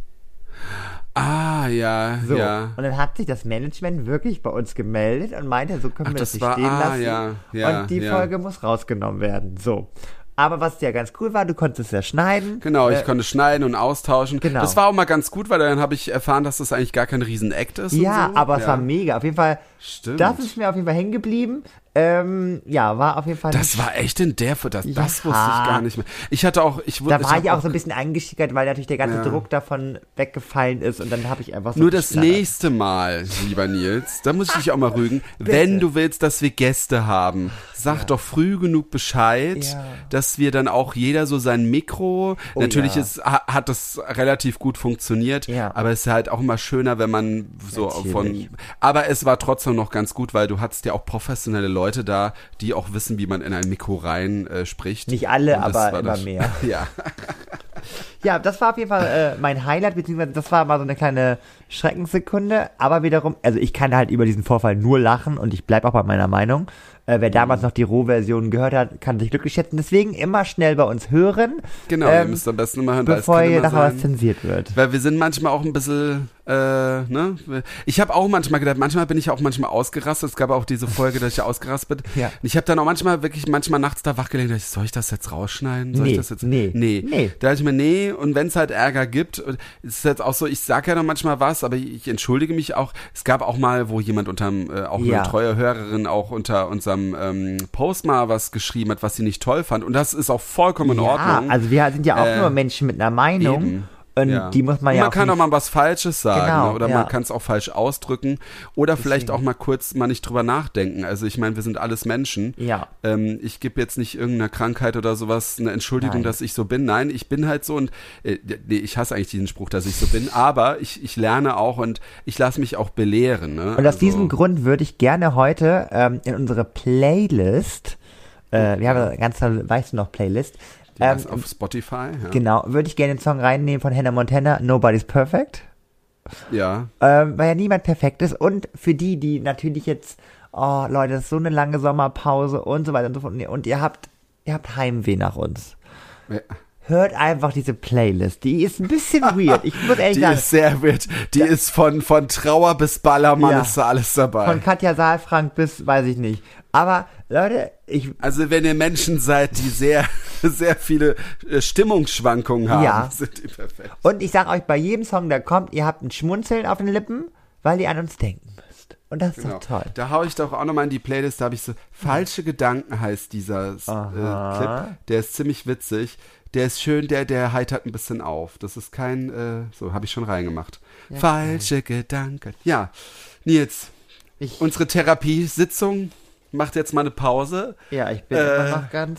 Ah, ja, so. Ja. Und dann hat sich das Management wirklich bei uns gemeldet und meinte, so können wir das nicht stehen lassen. Ja, und die Folge muss rausgenommen werden. So. Aber was ja ganz cool war, du konntest es ja schneiden. Genau, ich konnte schneiden und austauschen. Genau. Das war auch mal ganz gut, weil dann habe ich erfahren, dass das eigentlich gar kein Riesen-Act ist. Ja, und so. Aber es war mega. Auf jeden Fall, Stimmt. Das ist mir auf jeden Fall hängen geblieben. War auf jeden Fall. Das war echt in der Folge, das wusste ich gar nicht mehr. Da war ich auch so ein bisschen eingeschickert, weil natürlich der ganze Druck davon weggefallen ist und dann habe ich einfach so. Nur das nächste Mal, lieber Nils, da muss ich dich auch mal rügen, wenn du willst, dass wir Gäste haben, sag doch früh genug Bescheid, dass wir dann auch jeder so sein Mikro, natürlich hat das relativ gut funktioniert, aber es ist halt auch immer schöner, wenn man so aber es war trotzdem noch ganz gut, weil du hattest ja auch professionelle Leute da, die auch wissen, wie man in ein Mikro rein spricht. Nicht alle, aber immer mehr. Ja. Ja, das war auf jeden Fall mein Highlight, beziehungsweise das war mal so eine kleine Schreckenssekunde, aber wiederum, also ich kann halt über diesen Vorfall nur lachen und ich bleibe auch bei meiner Meinung. Wer damals noch die Rohversion gehört hat, kann sich glücklich schätzen. Deswegen immer schnell bei uns hören. Genau, ihr müsst am besten immer hören, bevor hier nachher was zensiert wird. Weil wir sind manchmal auch ein bisschen, Ich habe auch manchmal gedacht, manchmal bin ich auch ausgerastet. Es gab auch diese Folge, dass ich ausgerastet bin. Ja. Und ich habe dann auch manchmal nachts da wachgelegt und dachte, soll ich das jetzt rausschneiden? Nee. Da dachte ich mir, und wenn es halt Ärger gibt, ist es jetzt auch so, ich sage ja noch manchmal was, aber ich entschuldige mich auch. Es gab auch mal, wo jemand eine treue Hörerin auch unter unserem Post mal was geschrieben hat, was sie nicht toll fand. Und das ist auch vollkommen in Ordnung. Also wir sind ja auch nur Menschen mit einer Meinung. Eben. Und die muss man und ja man kann auch mal was Falsches sagen, genau, oder man kann es auch falsch ausdrücken oder vielleicht auch mal kurz nicht drüber nachdenken. Also ich meine, wir sind alles Menschen. Ja. Ich gebe jetzt nicht irgendeiner Krankheit oder sowas eine Entschuldigung, dass ich so bin. Nein, ich bin halt so und ich hasse eigentlich diesen Spruch, dass ich so bin, aber ich lerne auch und ich lasse mich auch belehren. Ne? Und aus diesem Grund würde ich gerne heute in unsere Playlist, wir haben eine ganz tolle, weißt du noch, Playlist, auf Spotify. Ja. Genau, würde ich gerne den Song reinnehmen von Hannah Montana, Nobody's Perfect. Ja. Weil ja niemand perfekt ist. Und für die natürlich jetzt, oh Leute, das ist so eine lange Sommerpause und so weiter und so fort. Und ihr habt Heimweh nach uns. Ja. Hört einfach diese Playlist. Die ist ein bisschen weird. Ich muss ehrlich sagen. Die ist sehr weird. Die ist von Trauer bis Ballermann ist da alles dabei. Von Katja Saalfrank bis, weiß ich nicht. Aber Leute, also wenn ihr Menschen seid, die sehr, sehr viele Stimmungsschwankungen haben, sind die perfekt. Und ich sag euch, bei jedem Song, der kommt, ihr habt ein Schmunzeln auf den Lippen, weil ihr an uns denken müsst. Und das ist doch toll. Da hau ich doch auch nochmal in die Playlist, da habe ich so, Falsche Gedanken heißt dieser Clip. Der ist ziemlich witzig. Der ist schön, der heitert ein bisschen auf. Das ist kein, so habe ich schon reingemacht. Ja, Falsche Gedanken. Ja, Nils, unsere Therapiesitzung macht jetzt mal eine Pause. Ja, ich bin immer noch ganz,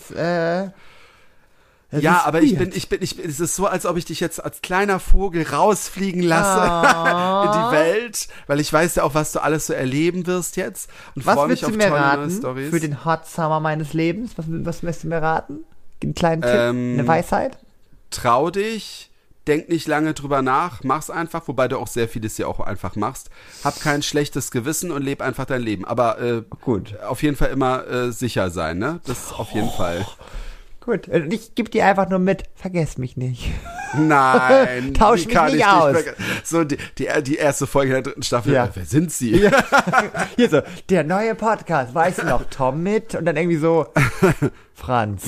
aber es ist so, als ob ich dich jetzt als kleiner Vogel rausfliegen lasse in die Welt, weil ich weiß ja auch, was du alles so erleben wirst jetzt und freue mich auf tolle neue Storys. Für den Hot Summer meines Lebens? Was möchtest du mir raten? Einen kleinen Tipp? Eine Weisheit? Trau dich, denk nicht lange drüber nach, mach's einfach, wobei du auch sehr vieles ja auch einfach machst. Hab kein schlechtes Gewissen und leb einfach dein Leben. Aber gut. Auf jeden Fall immer sicher sein, ne? Das auf jeden Fall. Gut, und ich gebe dir einfach nur mit, vergess mich nicht. Nein. Tausch mich nicht aus. So, die erste Folge der 3. Staffel. Ja. Wer sind Sie? Ja. Hier so, der neue Podcast, weißt du noch, Tom mit? Und dann irgendwie so, Franz.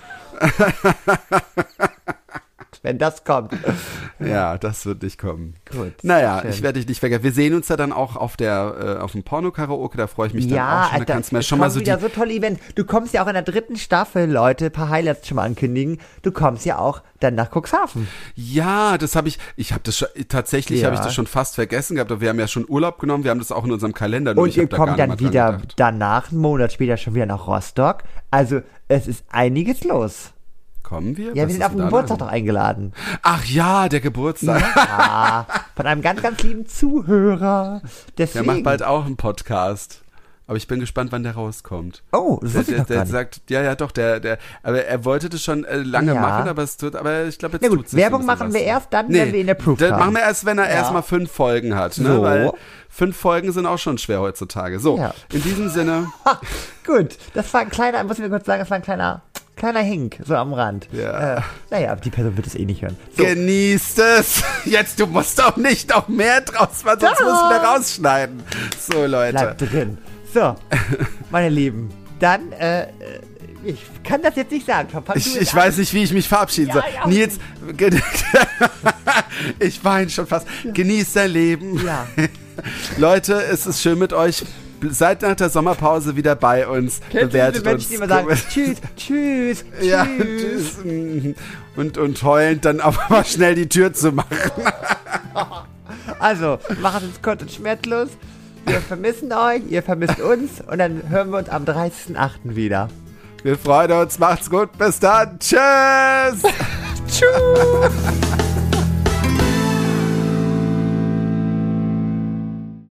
Wenn das kommt. Ja, das wird nicht kommen. Gut. Naja, schön. ich werde dich nicht vergessen. Wir sehen uns ja dann auch auf dem Porno-Karaoke, da freue ich mich dann auch schon. Da kannst du mir schon mal so wieder so tolle Events. Du kommst ja auch in der 3. Staffel, Leute, ein paar Highlights schon mal ankündigen. Du kommst ja auch dann nach Cuxhaven. Ja, das habe ich habe das schon, tatsächlich habe ich das schon fast vergessen gehabt, aber wir haben ja schon Urlaub genommen, wir haben das auch in unserem Kalender. Und ihr kommt dann wieder danach, einen Monat später schon wieder nach Rostock. Also, es ist einiges los. Kommen wir? Ja, wir sind auf den Geburtstag doch eingeladen. Ach ja, der Geburtstag. Ja, von einem ganz, ganz lieben Zuhörer. Deswegen. Der macht bald auch einen Podcast. Aber ich bin gespannt, wann der rauskommt. Oh, das wusste ich doch gar der nicht. sagt, ja, doch, aber er wollte das schon lange machen, aber ich glaube, jetzt tut's Werbung machen wir erst dann, wenn wir ihn approved haben. Machen wir erst, wenn er erstmal 5 Folgen hat, ne? So. Weil 5 Folgen sind auch schon schwer heutzutage. So, in diesem Sinne. Gut, das war ein kleiner, muss ich mir kurz sagen, das war ein kleiner Hink, so am Rand. Ja. Naja, die Person wird es eh nicht hören. So. Genießt es. Jetzt, du musst doch nicht noch mehr draus machen, sonst musst du da rausschneiden. So, Leute. Bleibt drin. So, meine Lieben, dann, ich kann das jetzt nicht sagen. Ich weiß nicht, wie ich mich verabschieden soll. Nils, ich weine schon fast. Ja. Genießt dein Leben. Ja. Leute, es ist schön mit euch. Seid nach der Sommerpause wieder bei uns. Bewertet uns. Die immer sagen, tschüss. Ja, tschüss. Und heulend dann auch mal schnell die Tür zu machen. Also, macht es kurz und schmerzlos. Wir vermissen euch, ihr vermisst uns und dann hören wir uns am 30.08. wieder. Wir freuen uns, macht's gut, bis dann, tschüss! Tschüss!